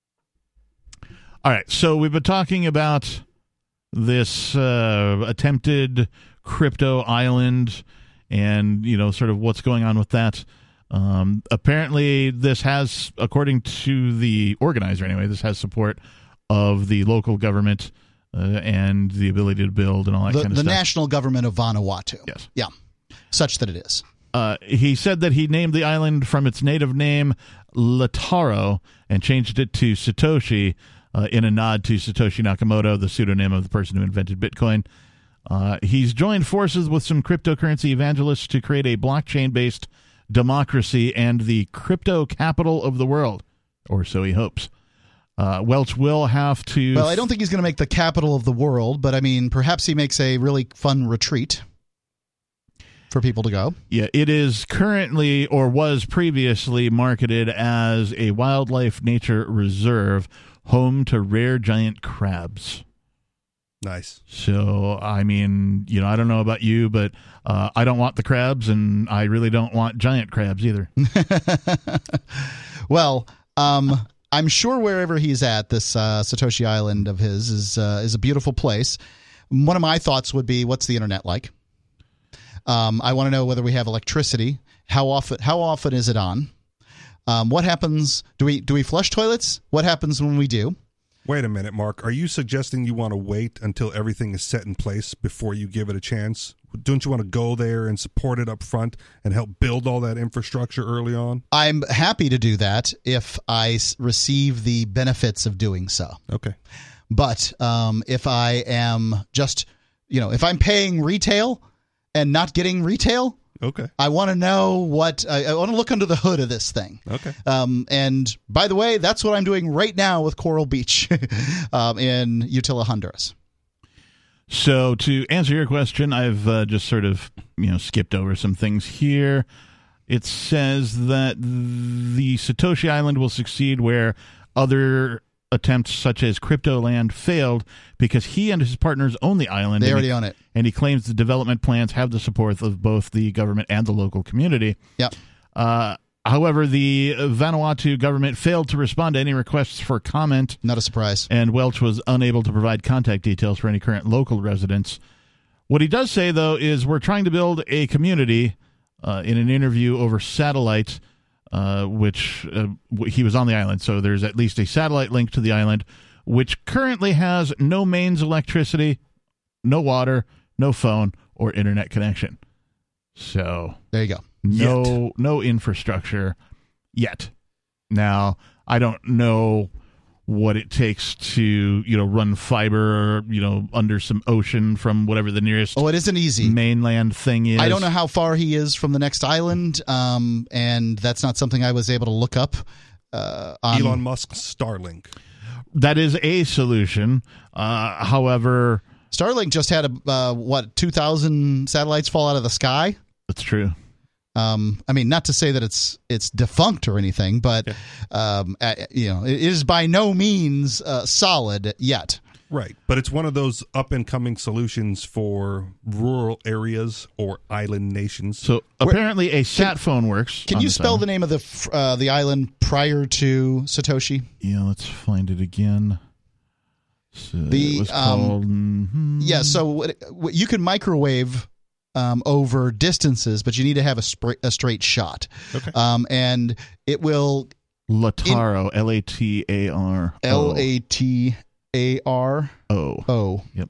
All right, so we've been talking about this attempted crypto island and, sort of what's going on with that. Apparently, this has, according to the organizer anyway, this has support of the local government and the ability to build and all that kind of stuff. The national government of Vanuatu. Yes. Yeah. Such that it is. He said that he named the island from its native name, Lataro, and changed it to Satoshi in a nod to Satoshi Nakamoto, the pseudonym of the person who invented Bitcoin. He's joined forces with some cryptocurrency evangelists to create a blockchain-based democracy and the crypto capital of the world, or so he hopes. Welch will have to... Well, I don't think he's going to make the capital of the world, but I mean, perhaps he makes a really fun retreat for people to go. Yeah, it is currently, or was previously, marketed as a wildlife nature reserve, home to rare giant crabs. Nice. So, I mean, I don't know about you, but I don't want the crabs, and I really don't want giant crabs either. Well, I'm sure wherever he's at, this Satoshi Island of his is a beautiful place. One of my thoughts would be, what's the internet like? I want to know whether we have electricity. How often is it on? What happens? Do we flush toilets? What happens when we do? Wait a minute, Mark. Are you suggesting you want to wait until everything is set in place before you give it a chance? Don't you want to go there and support it up front and help build all that infrastructure early on? I'm happy to do that if I receive the benefits of doing so. Okay. But if I am just, if I'm paying retail and not getting retail, okay, I want to know what I want to look under the hood of this thing. Okay. And by the way, that's what I'm doing right now with Coral Beach in Utila, Honduras. So to answer your question, I've just sort of skipped over some things here. It says that the Satoshi Island will succeed where other attempts such as Cryptoland failed because he and his partners own the island. They already own it. And he claims the development plans have the support of both the government and the local community. Yep. However, the Vanuatu government failed to respond to any requests for comment. Not a surprise. And Welch was unable to provide contact details for any current local residents. What he does say, though, is we're trying to build a community in an interview over satellite, which he was on the island, so there's at least a satellite link to the island, which currently has no mains electricity, no water, no phone, or internet connection. So there you go. No infrastructure yet. Now, I don't know what it takes to run fiber under some ocean from whatever the nearest it isn't easy mainland thing is. I don't know how far he is from the next island, and that's not something I was able to look up. Elon Musk's Starlink. That is a solution. However, Starlink just had 2,000 satellites fall out of the sky. That's true. I mean, not to say that it's defunct or anything, but it is by no means solid yet. Right, but it's one of those up-and-coming solutions for rural areas or island nations. So apparently a sat phone works. Can you spell the name of the island prior to Satoshi? Yeah, let's find it again. So it was called... Yeah, so you can microwave over distances, but you need to have a straight shot. Okay. And it will... Lataro, L-A-T-A-R. L-A-T-A-R-O. Yep.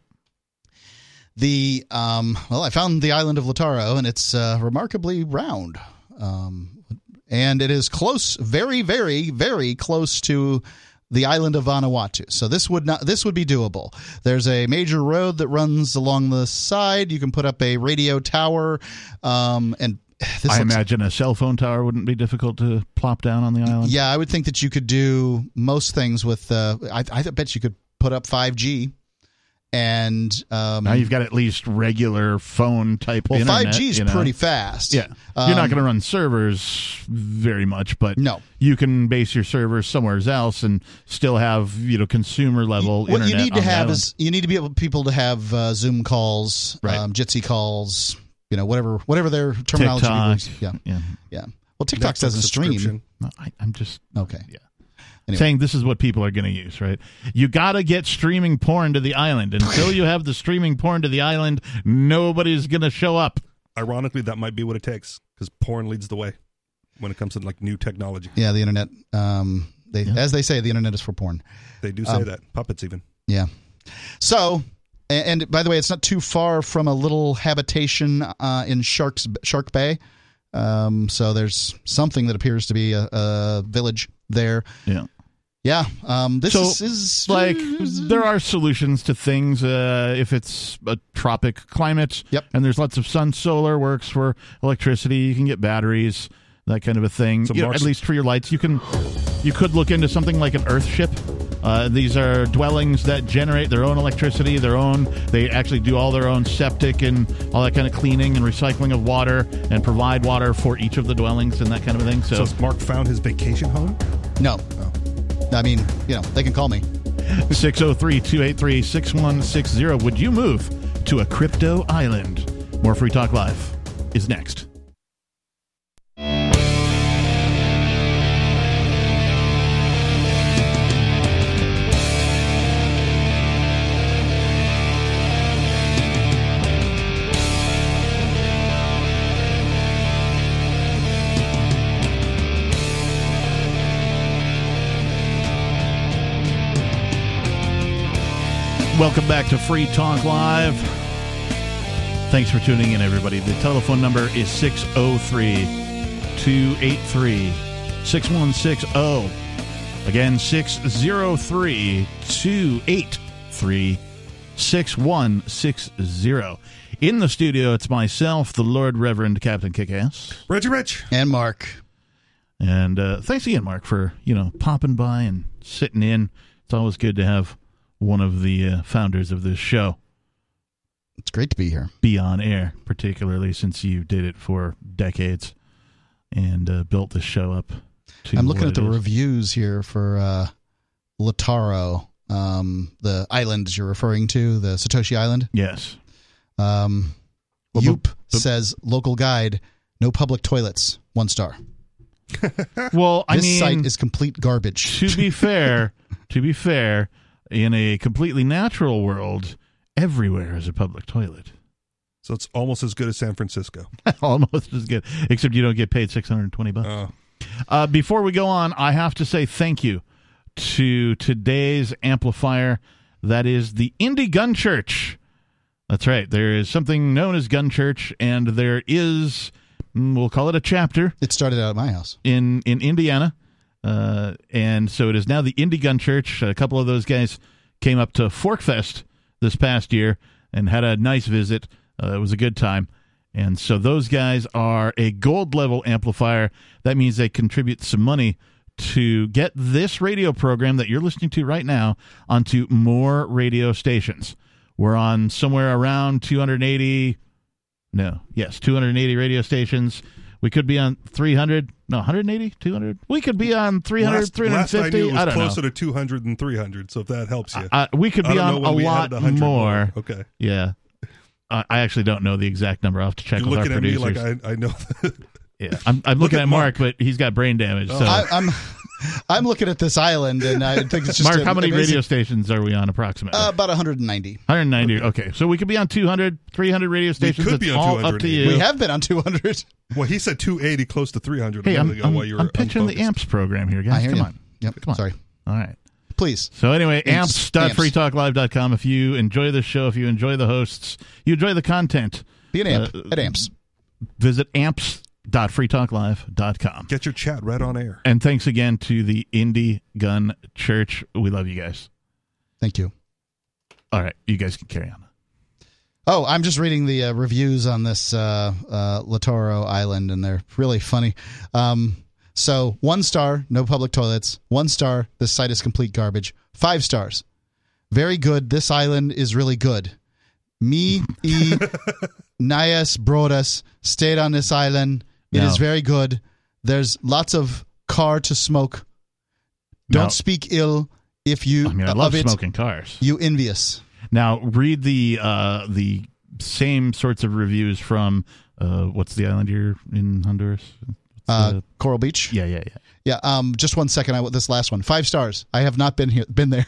I found the island of Lataro, and it's remarkably round. And it is close, very, very, very close to the island of Vanuatu. So this would be doable. There's a major road that runs along the side. You can put up a radio tower, and I imagine a cell phone tower wouldn't be difficult to plop down on the island. Yeah, I would think that you could do most things with. I bet you could put up 5G. And now you've got at least regular phone type internet. 5G is pretty fast. Yeah, you're not going to run servers very much, but no, you can base your servers somewhere else and still have consumer level internet. What you need to have is you need to be able people to have Zoom calls, right. Jitsi calls, whatever their terminology is. Yeah. Well, TikTok doesn't stream. No, I'm just okay. Yeah. Anyway. Saying this is what people are going to use, right? You got to get streaming porn to the island. Until you have the streaming porn to the island, nobody's going to show up. Ironically, that might be what it takes, because porn leads the way when it comes to new technology. Yeah, the internet. As they say, the internet is for porn. They do say that. Puppets even. Yeah. So, and by the way, it's not too far from a little habitation in Shark Bay. So there's something that appears to be a village there. Yeah. Yeah, this is like there are solutions to things if it's a tropic climate. Yep. And there's lots of sun. Solar works for electricity. You can get batteries, that kind of a thing. So at least for your lights, you could look into something like an Earthship. These are dwellings that generate their own electricity, they actually do all their own septic and all that kind of cleaning and recycling of water and provide water for each of the dwellings and that kind of a thing. So has Mark found his vacation home? No. I mean, they can call me. 603-283-6160. Would you move to a crypto island? More Free Talk Live is next. Welcome back to Free Talk Live. Thanks for tuning in, everybody. The telephone number is 603-283-6160. Again, 603-283-6160. In the studio, it's myself, the Lord Reverend Captain Kickass. Reggie Rich. And Mark. And thanks again, Mark, for, popping by and sitting in. It's always good to have one of the founders of this show. It's great to be here. Be on air, particularly since you did it for decades and built the show up. I'm looking at the reviews here for Lataro, the island you're referring to, the Satoshi Island. Yes. Yoop says, local guide, no public toilets, 1 star. Well, this site is complete garbage. To be fair, in a completely natural world, everywhere is a public toilet. So it's almost as good as San Francisco. Almost as good, except you don't get paid $620. Before we go on, I have to say thank you to today's amplifier. That is the Indie Gun Church. That's right. There is something known as Gun Church, and there is, we'll call it a chapter. It started out at my house. In Indiana. And so it is now the Indie Gun Church. A couple of those guys came up to Forkfest this past year and had a nice visit. It was a good time. And so those guys are a gold level amplifier. That means they contribute some money to get this radio program that you're listening to right now onto more radio stations. We're on somewhere around 280 radio stations. We could be on 300, 180, 200. We could be on 300, 350. Last I knew it was closer to 200 and 300, so if that helps you. We could be on a lot more. Okay. Yeah. I actually don't know the exact number. I'll have to check with our producers. You're looking at me like I know. Yeah, I'm looking at Mark, but he's got brain damage. So I'm looking at this island, and I think it's just Mark. How many radio stations are we on approximately? About 190. 190. Okay, so we could be on 200, 300 radio stations. We could be on 200. Up to you. We have been on 200. Well, he said 280, close to 300. Hey, I'm pitching the AMPS program here, guys. I hear Come you. on. Yep. Come on. Sorry. All right. Please. So anyway, amps.freetalklive.com. If you enjoy the show, if you enjoy the hosts, you enjoy the content, be an amp at AMPS. Visit amps.freetalklive.com. Get your chat right on air. And thanks again to the Indie Gun Church. We love you guys. Thank you. All right, you guys can carry on. Oh, I'm just reading the reviews on this Lataro Island, and they're really funny. So 1 star, no public toilets. 1 star, this site is complete garbage. 5 stars, very good. This island is really good. Me y Nias Brodas stayed on this island. It is very good. There's lots of car to smoke. Don't speak ill if you. I love smoking cars. You envious. Now read the same sorts of reviews from what's the island you're in, Honduras? Coral Beach. Yeah. Just 1 second. This last one, 5 stars. I have not been there.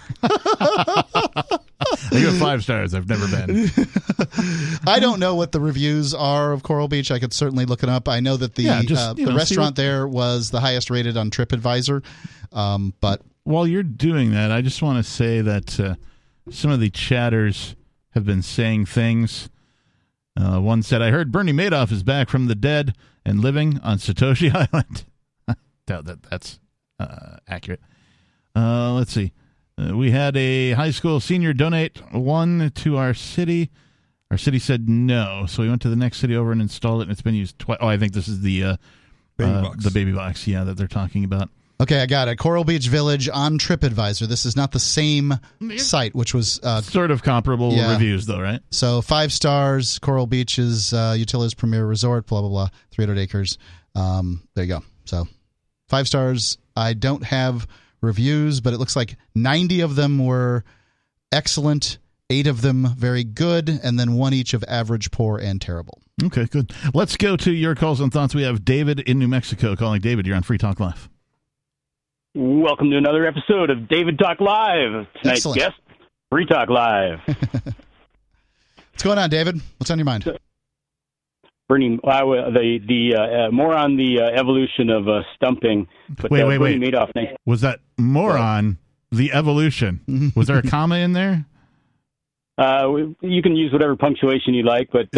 I give it 5 stars. I've never been. I don't know what the reviews are of Coral Beach. I could certainly look it up. I know that the restaurant there was the highest rated on TripAdvisor. But while you're doing that, I just want to say that some of the chatters have been saying things One said, I heard Bernie Madoff is back from the dead and living on Satoshi Island. Doubt that's accurate. Let's see. We had a high school senior donate one to our city. Our city said no, so we went to the next city over and installed it, and it's been used twice. Oh, I think this is the baby box, that they're talking about. Okay, I got it. Coral Beach Village on TripAdvisor. This is not the same site, which was... sort of comparable reviews, though, right? So 5 stars, Coral Beach is Utila's premier resort, blah, blah, blah, 300 acres. There you go. So 5 stars. I don't have reviews, but it looks like 90 of them were excellent, 8 of them very good, and then 1 each of average, poor, and terrible. Okay, good. Let's go to your calls and thoughts. We have David in New Mexico calling. David, you're on Free Talk Live. Welcome to another episode of David Talk Live. Tonight's guest, Free Talk Live. What's going on, David? What's on your mind? Bernie, more on the evolution of stumping. But, wait. Madoff, was that more on the evolution? Was there a comma in there? You can use whatever punctuation you like, but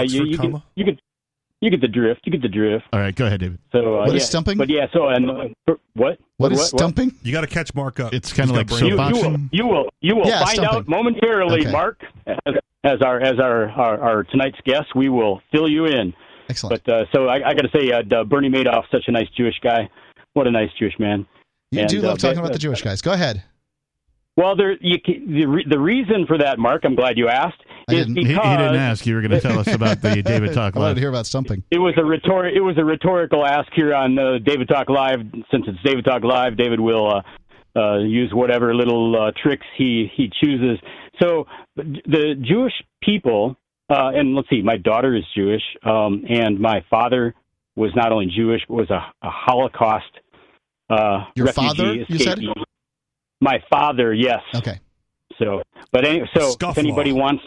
you get the drift. You get the drift. All right, go ahead, David. So what is stumping? But what? What is stumping? You got to catch Mark up. It's kind of like soapboxing. You will find stumping out momentarily, okay. Mark. As our tonight's guest, we will fill you in. Excellent. But so I got to say, Bernie Madoff, such a nice Jewish guy. What a nice Jewish man. You do love talking about the Jewish guys. Go ahead. Well, the reason for that, Mark, I'm glad you asked, is because... He didn't ask. You were going to tell us about the David Talk Live. I wanted to hear about stumping. It was a rhetorical ask here on David Talk Live. Since it's David Talk Live, David will use whatever little tricks he chooses. So the Jewish people, and let's see, my daughter is Jewish, and my father was not only Jewish, but was a Holocaust Your refugee father, you said? My father, yes. Okay. So, but anyway, if anybody wants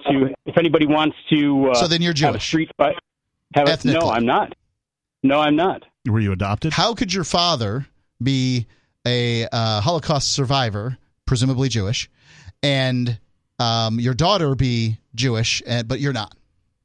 to, so then you're Jewish. Have a street fight. No, I'm not. No, I'm not. Were you adopted? How could your father be a Holocaust survivor, presumably Jewish, and your daughter be Jewish, but you're not?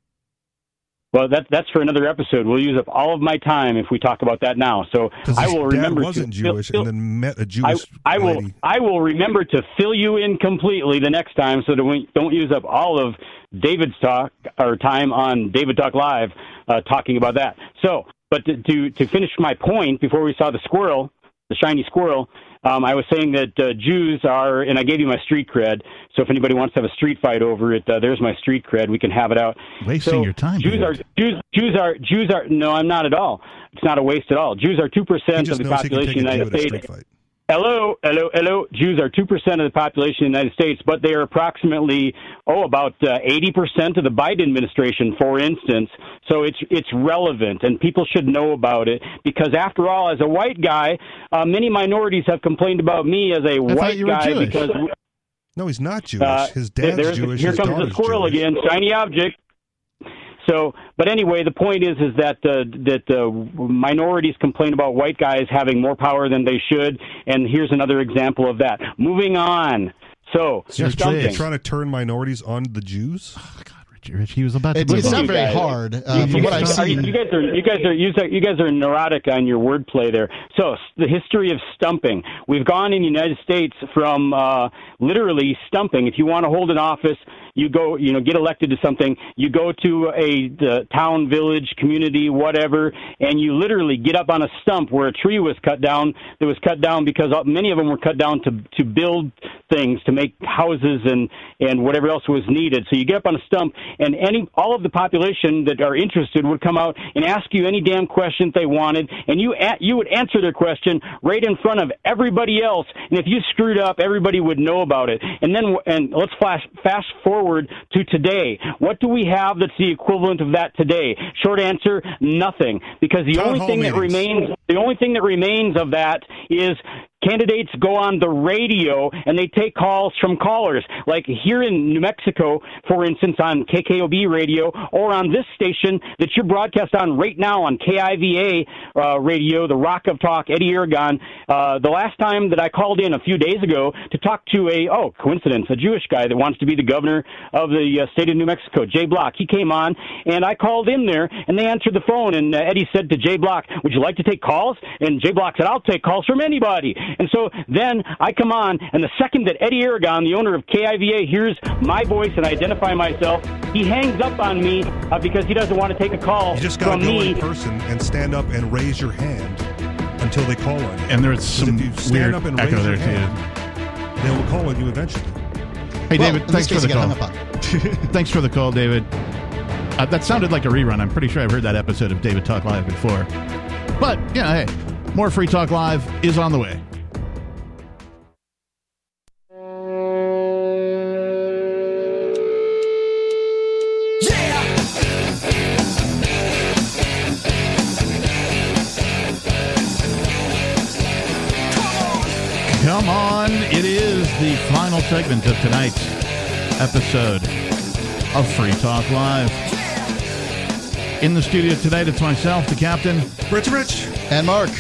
Well, that's for another episode. We'll use up all of my time if we talk about that now. So I will remember. Dad wasn't Jewish and then met a Jewish lady. I will remember to fill you in completely the next time, so that we don't use up all of David's talk or time on David Talk Live talking about that. So, but to finish my point before we saw the shiny squirrel. I was saying that Jews are, and I gave you my street cred, so if anybody wants to have a street fight over it, there's my street cred. We can have it out. Wasting your time. Jews are. No, I'm not at all. It's not a waste at all. Jews are 2% of the population of the United States. Hello. Jews are 2% of the population of the United States, but they are approximately, about 80% of the Biden administration, for instance. So it's relevant, and people should know about it, because after all, as a white guy, many minorities have complained about me as a white guy because. No, he's not Jewish. His dad's Jewish. Here comes the squirrel Jewish. again, shiny object. So, but anyway, the point is that minorities complain about white guys having more power than they should, and here's another example of that. Moving on. So you're trying to turn minorities on the Jews? Oh, God, Rich, he was about to. It's not very hard. From what I've seen, you guys are neurotic on your wordplay there. So the history of stumping. We've gone in the United States from literally stumping. If you want to hold an office, you go, get elected to something. You go to the town, village, community, whatever, and you literally get up on a stump where a tree was cut down. That was cut down because many of them were cut down to build things, to make houses and whatever else was needed. So you get up on a stump, and all of the population that are interested would come out and ask you any damn question they wanted, and you would answer their question right in front of everybody else. And if you screwed up, everybody would know about it. And let's fast forward to today. What do we have that's the equivalent of that today? Short answer: nothing. Because the only thing that remains of that is candidates go on the radio and they take calls from callers. Like here in New Mexico, for instance, on KKOB radio, or on this station that you're broadcast on right now on KIVA radio, the Rock of Talk, Eddie Aragon. The last time that I called in a few days ago to talk to a Jewish guy that wants to be the governor of the state of New Mexico, Jay Block. He came on, and I called in there, and they answered the phone, and Eddie said to Jay Block, would you like to take calls? And Jay Block said, I'll take calls from anybody. And so then I come on, and the second that Eddie Aragon, the owner of KIVA, hears my voice and I identify myself, he hangs up on me because he doesn't want to take a call you just from gotta go me. In person and stand up and raise your hand until they call on you. And there's some weird up and echo there, too. They will call on you eventually. Hey, David, thanks for the call. Thanks for the call, David. That sounded like a rerun. I'm pretty sure I've heard that episode of David Talk Live before. But, yeah, hey, more Free Talk Live is on the way. Come on, it is the final segment of tonight's episode of Free Talk Live. In the studio tonight, it's myself, the captain, Rich, and Mark.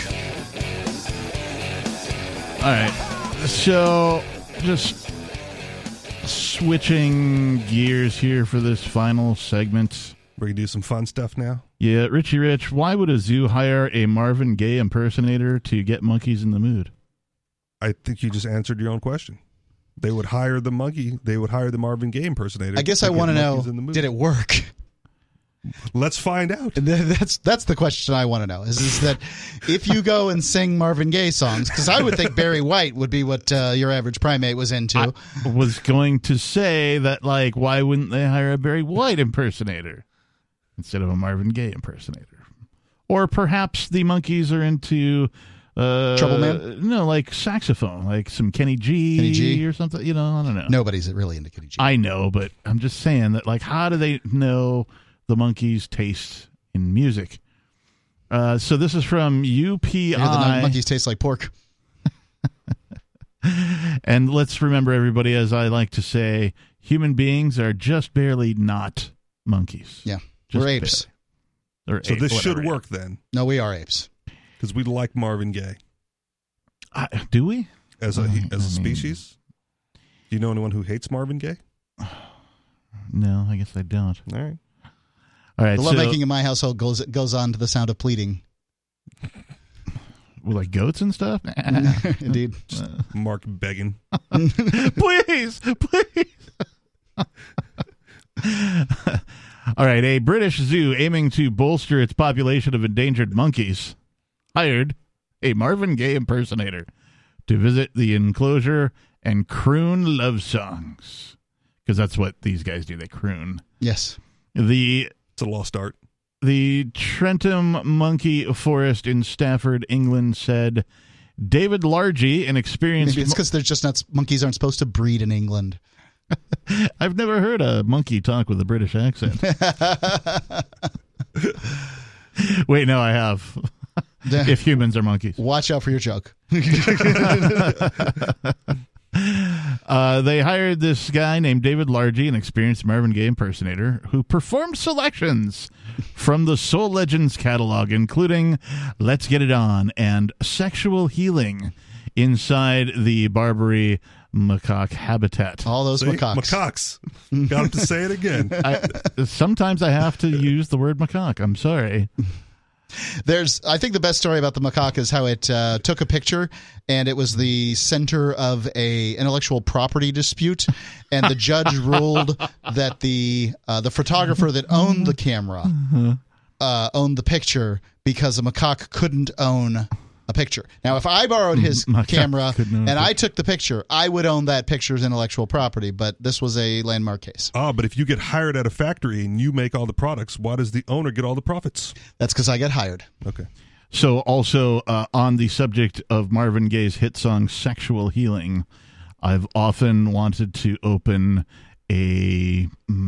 All right, so just switching gears here for this final segment. We're going to do some fun stuff now. Yeah, Richie Rich, why would a zoo hire a Marvin Gaye impersonator to get monkeys in the mood? I think you just answered your own question. They would hire the monkey. They would hire the Marvin Gaye impersonator. I guess I want to know, did it work? Let's find out. That's the question I want to know. Is that if you go and sing Marvin Gaye songs, because I would think Barry White would be what your average primate was into. I was going to say that, like, why wouldn't they hire a Barry White impersonator instead of a Marvin Gaye impersonator? Or perhaps the monkeys are into... Trouble Man? No, like saxophone, like some Kenny G or something. You know, I don't know. Nobody's really into Kenny G. I know, but I'm just saying that, like, how do they know the monkeys' taste in music? So this is from UPI. The monkeys taste like pork. And let's remember, everybody, as I like to say, human beings are just barely not monkeys. Yeah, just we're apes. So this should work then. No, we are apes. Because we like Marvin Gaye. Do we? As a species? Do you know anyone who hates Marvin Gaye? No, I guess I don't. All right. The lovemaking in my household goes on to the sound of pleading. With like goats and stuff? Indeed. Mark begging. Please. All right. A British zoo aiming to bolster its population of endangered monkeys hired a Marvin Gaye impersonator to visit the enclosure and croon love songs. Because that's what these guys do. They croon. Yes. It's a lost art. The Trentham Monkey Forest in Stafford, England, said David Largy, an experienced... Maybe it's because they're just not... Monkeys aren't supposed to breed in England. I've never heard a monkey talk with a British accent. Wait, no, I have. If humans are monkeys. Watch out for your joke. They hired this guy named David Largy, an experienced Marvin Gaye impersonator, who performed selections from the Soul Legends catalog, including Let's Get It On and Sexual Healing inside the Barbary macaque habitat. All those macaques. Got to say it again. Sometimes I have to use the word macaque. I'm sorry. I think the best story about the macaque is how it took a picture, and it was the center of a intellectual property dispute, and the judge ruled that the photographer that owned the camera owned the picture because a macaque couldn't own a picture. Now, if I borrowed his camera and I took the picture, I would own that picture's intellectual property, but this was a landmark case. But if you get hired at a factory and you make all the products, why does the owner get all the profits? That's because I get hired. Okay. So also on the subject of Marvin Gaye's hit song Sexual Healing, I've often wanted to open a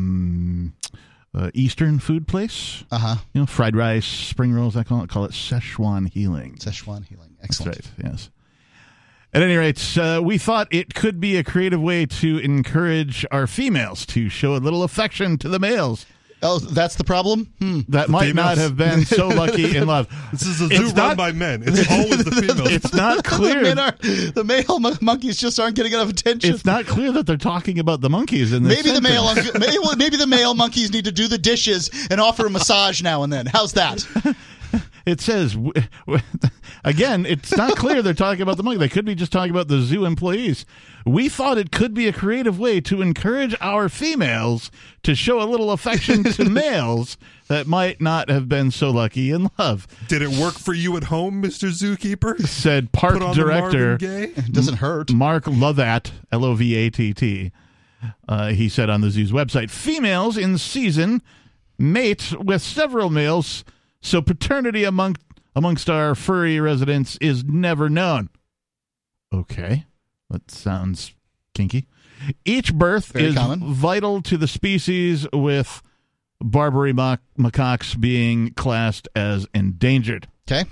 Eastern food place. You know, fried rice, spring rolls, I call it Szechuan Healing. Szechuan Healing. Excellent. That's right, yes. At any rate, we thought it could be a creative way to encourage our females to show a little affection to the males. Oh, that's the problem? That might not have been so lucky in love. This is a zoo run by men. It's always the females. It's not clear. The male monkeys just aren't getting enough attention. It's not clear that they're talking about the monkeys in this maybe the male monkeys need to do the dishes and offer a massage now and then. How's that? It says, again, it's not clear they're talking about the monkey. They could be just talking about the zoo employees. We thought it could be a creative way to encourage our females to show a little affection to males that might not have been so lucky in love. Did it work for you at home, Mr. Zookeeper? Said park director. It doesn't hurt. Mark Lovatt, Lovatt. He said on the zoo's website, females in season mate with several males, so paternity amongst our furry residents is never known. Okay, that sounds kinky. Each birth is vital to the species, with Barbary macaques being classed as endangered. Okay.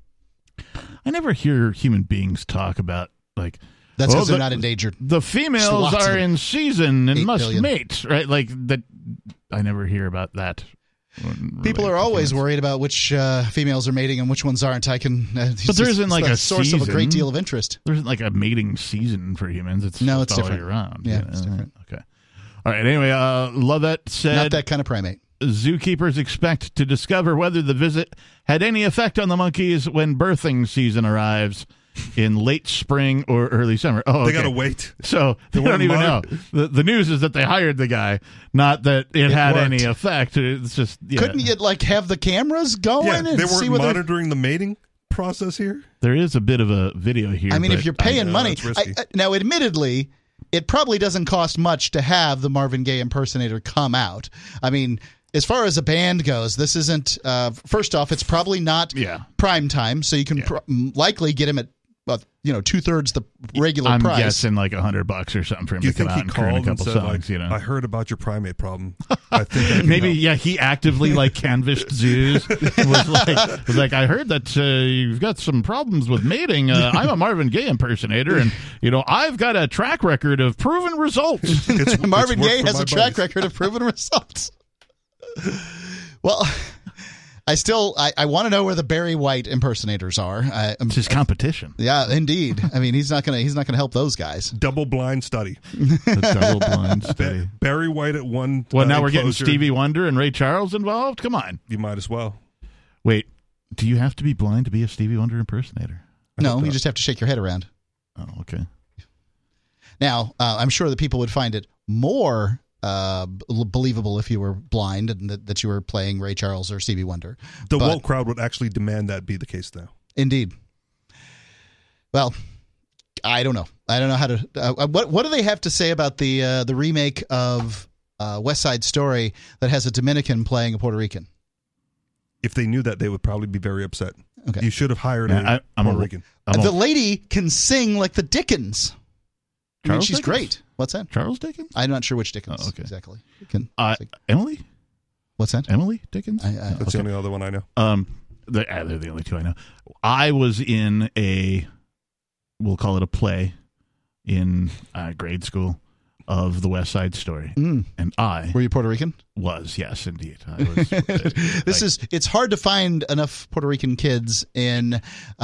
I never hear human beings talk about, like... That's because they're not endangered. The females are in season and must mate, right? Like that. I never hear about that. People are always worried about which females are mating and which ones aren't. But there isn't like a source season. of a great deal of interest. There isn't like a mating season for humans. It's different. All year round. Yeah, it's different. Okay. All right. Anyway, Lovett said, not that kind of primate. Zookeepers expect to discover whether the visit had any effect on the monkeys when birthing season arrives in late spring or early summer. Oh, okay. They gotta wait. So they don't even know. The news is that they hired the guy, not that it had worked. Any effect. It's just couldn't you have the cameras going? Yeah, and they see weren't monitoring the mating process here. There is a bit of a video here. I mean, if you're paying money, now admittedly, it probably doesn't cost much to have the Marvin Gaye impersonator come out. I mean, as far as a band goes, this isn't. First off, it's probably not prime time, so you can likely get him at 2/3 the regular price. I'm guessing like $100 or something for him to come out and croon a couple songs. I heard about your primate problem. I think maybe he actively canvassed zoos. was like I heard that you've got some problems with mating. I'm a Marvin Gaye impersonator, and I've got a track record of proven results. Marvin Gaye has a track record of proven results. Well, I want to know where the Barry White impersonators are. It's his competition. Yeah, indeed. I mean, he's not gonna help those guys. Double-blind study. Double-blind study. Barry White at one. Well, now we're getting Stevie Wonder and Ray Charles involved. Come on, you might as well. Wait, do you have to be blind to be a Stevie Wonder impersonator? No, you just have to shake your head around. Oh, okay. Now, I'm sure that people would find it more believable if you were blind and that you were playing Ray Charles or Stevie Wonder. The woke crowd would actually demand that be the case now. Indeed. Well, I don't know. I don't know how to. What do they have to say about the remake of West Side Story that has a Dominican playing a Puerto Rican? If they knew that, they would probably be very upset. Okay. You should have hired a Puerto Rican. The lady can sing like the Dickens. She's great. What's that? Charles Dickens? I'm not sure which Dickens exactly. Emily? What's that? Emily Dickens? That's the only other one I know. They're the only two I know. I was in we'll call it a play in grade school of the West Side Story. And Were you Puerto Rican? Was, yes, indeed. I was, it's hard to find enough Puerto Rican kids in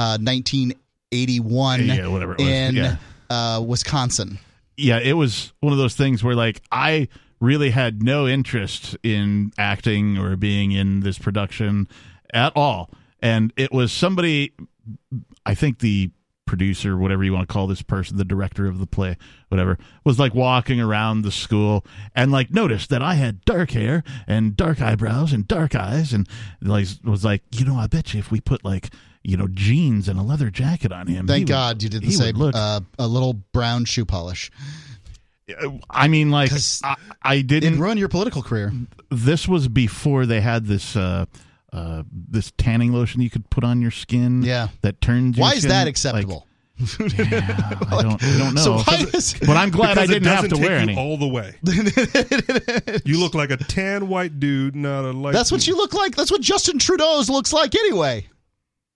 1981 whatever it was. in Wisconsin. Yeah, it was one of those things where I really had no interest in acting or being in this production at all. And it was somebody, I think the producer, whatever you want to call this person, the director of the play, whatever, was walking around the school and noticed that I had dark hair and dark eyebrows and dark eyes, and was like, I bet you if we put jeans and a leather jacket on him. Thank God you didn't say a little brown shoe polish. I mean, I didn't. It'd ruin your political career. This was before they had this this tanning lotion you could put on your skin. Yeah, that turns. Why is that acceptable? I don't know. So but I'm glad I didn't have to wear any all the way. You look like a tan white dude, not a light. That's what you look like. That's what Justin Trudeau's looks like anyway.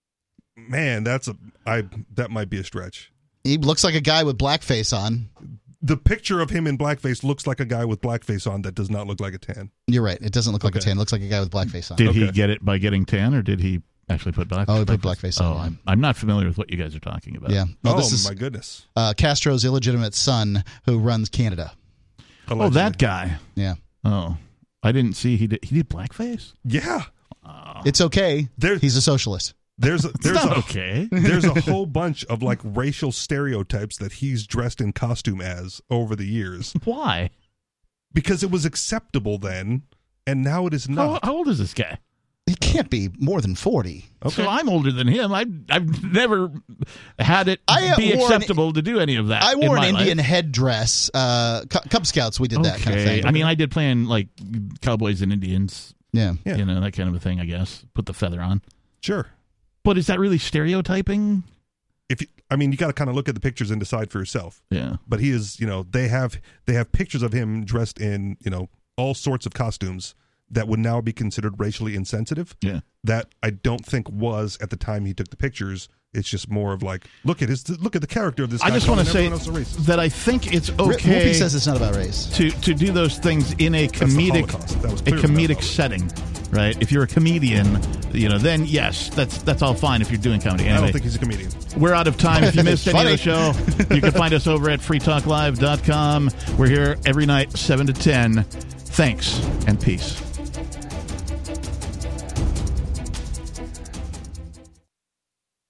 Man, that might be a stretch. He looks like a guy with blackface on. the picture of him in blackface looks like a guy with blackface on that does not look like a tan. You're right. It doesn't look like a tan. It looks like a guy with blackface on. Did he get it by getting tan, or did he actually put blackface? Oh, he put blackface on. Oh, I'm not familiar with what you guys are talking about. Yeah. Well, this is my goodness. Castro's illegitimate son who runs Canada. Allegedly. Oh, that guy. Yeah. Oh, I didn't see he did blackface. Yeah. It's okay. He's a socialist. There's okay. There's a whole bunch of like racial stereotypes that he's dressed in costume as over the years. Why? Because it was acceptable then, and now it is not. How old is this guy? He can't be more than 40. Okay. So I'm older than him. I've never had it be acceptable to do any of that. I wore an Indian life. headdress. Cub Scouts, we did that kind of thing. I mean, I did play in like Cowboys and Indians. Yeah. You know, that kind of a thing, I guess. Put the feather on. Sure. But is that really stereotyping? You got to kind of look at the pictures and decide for yourself. Yeah. But he is, they have pictures of him dressed in, all sorts of costumes that would now be considered racially insensitive. Yeah. That I don't think was at the time he took the pictures. It's just more of like, look at the character of this guy. I just want to say that I think it's okay. Whoopi says it's not about race. To do those things in a comedic setting, right? If you're a comedian, then yes, that's all fine if you're doing comedy. Anyway, I don't think he's a comedian. We're out of time. If you missed any of the show, you can find us over at freetalklive.com. We're here every night, 7 to 10. Thanks and peace.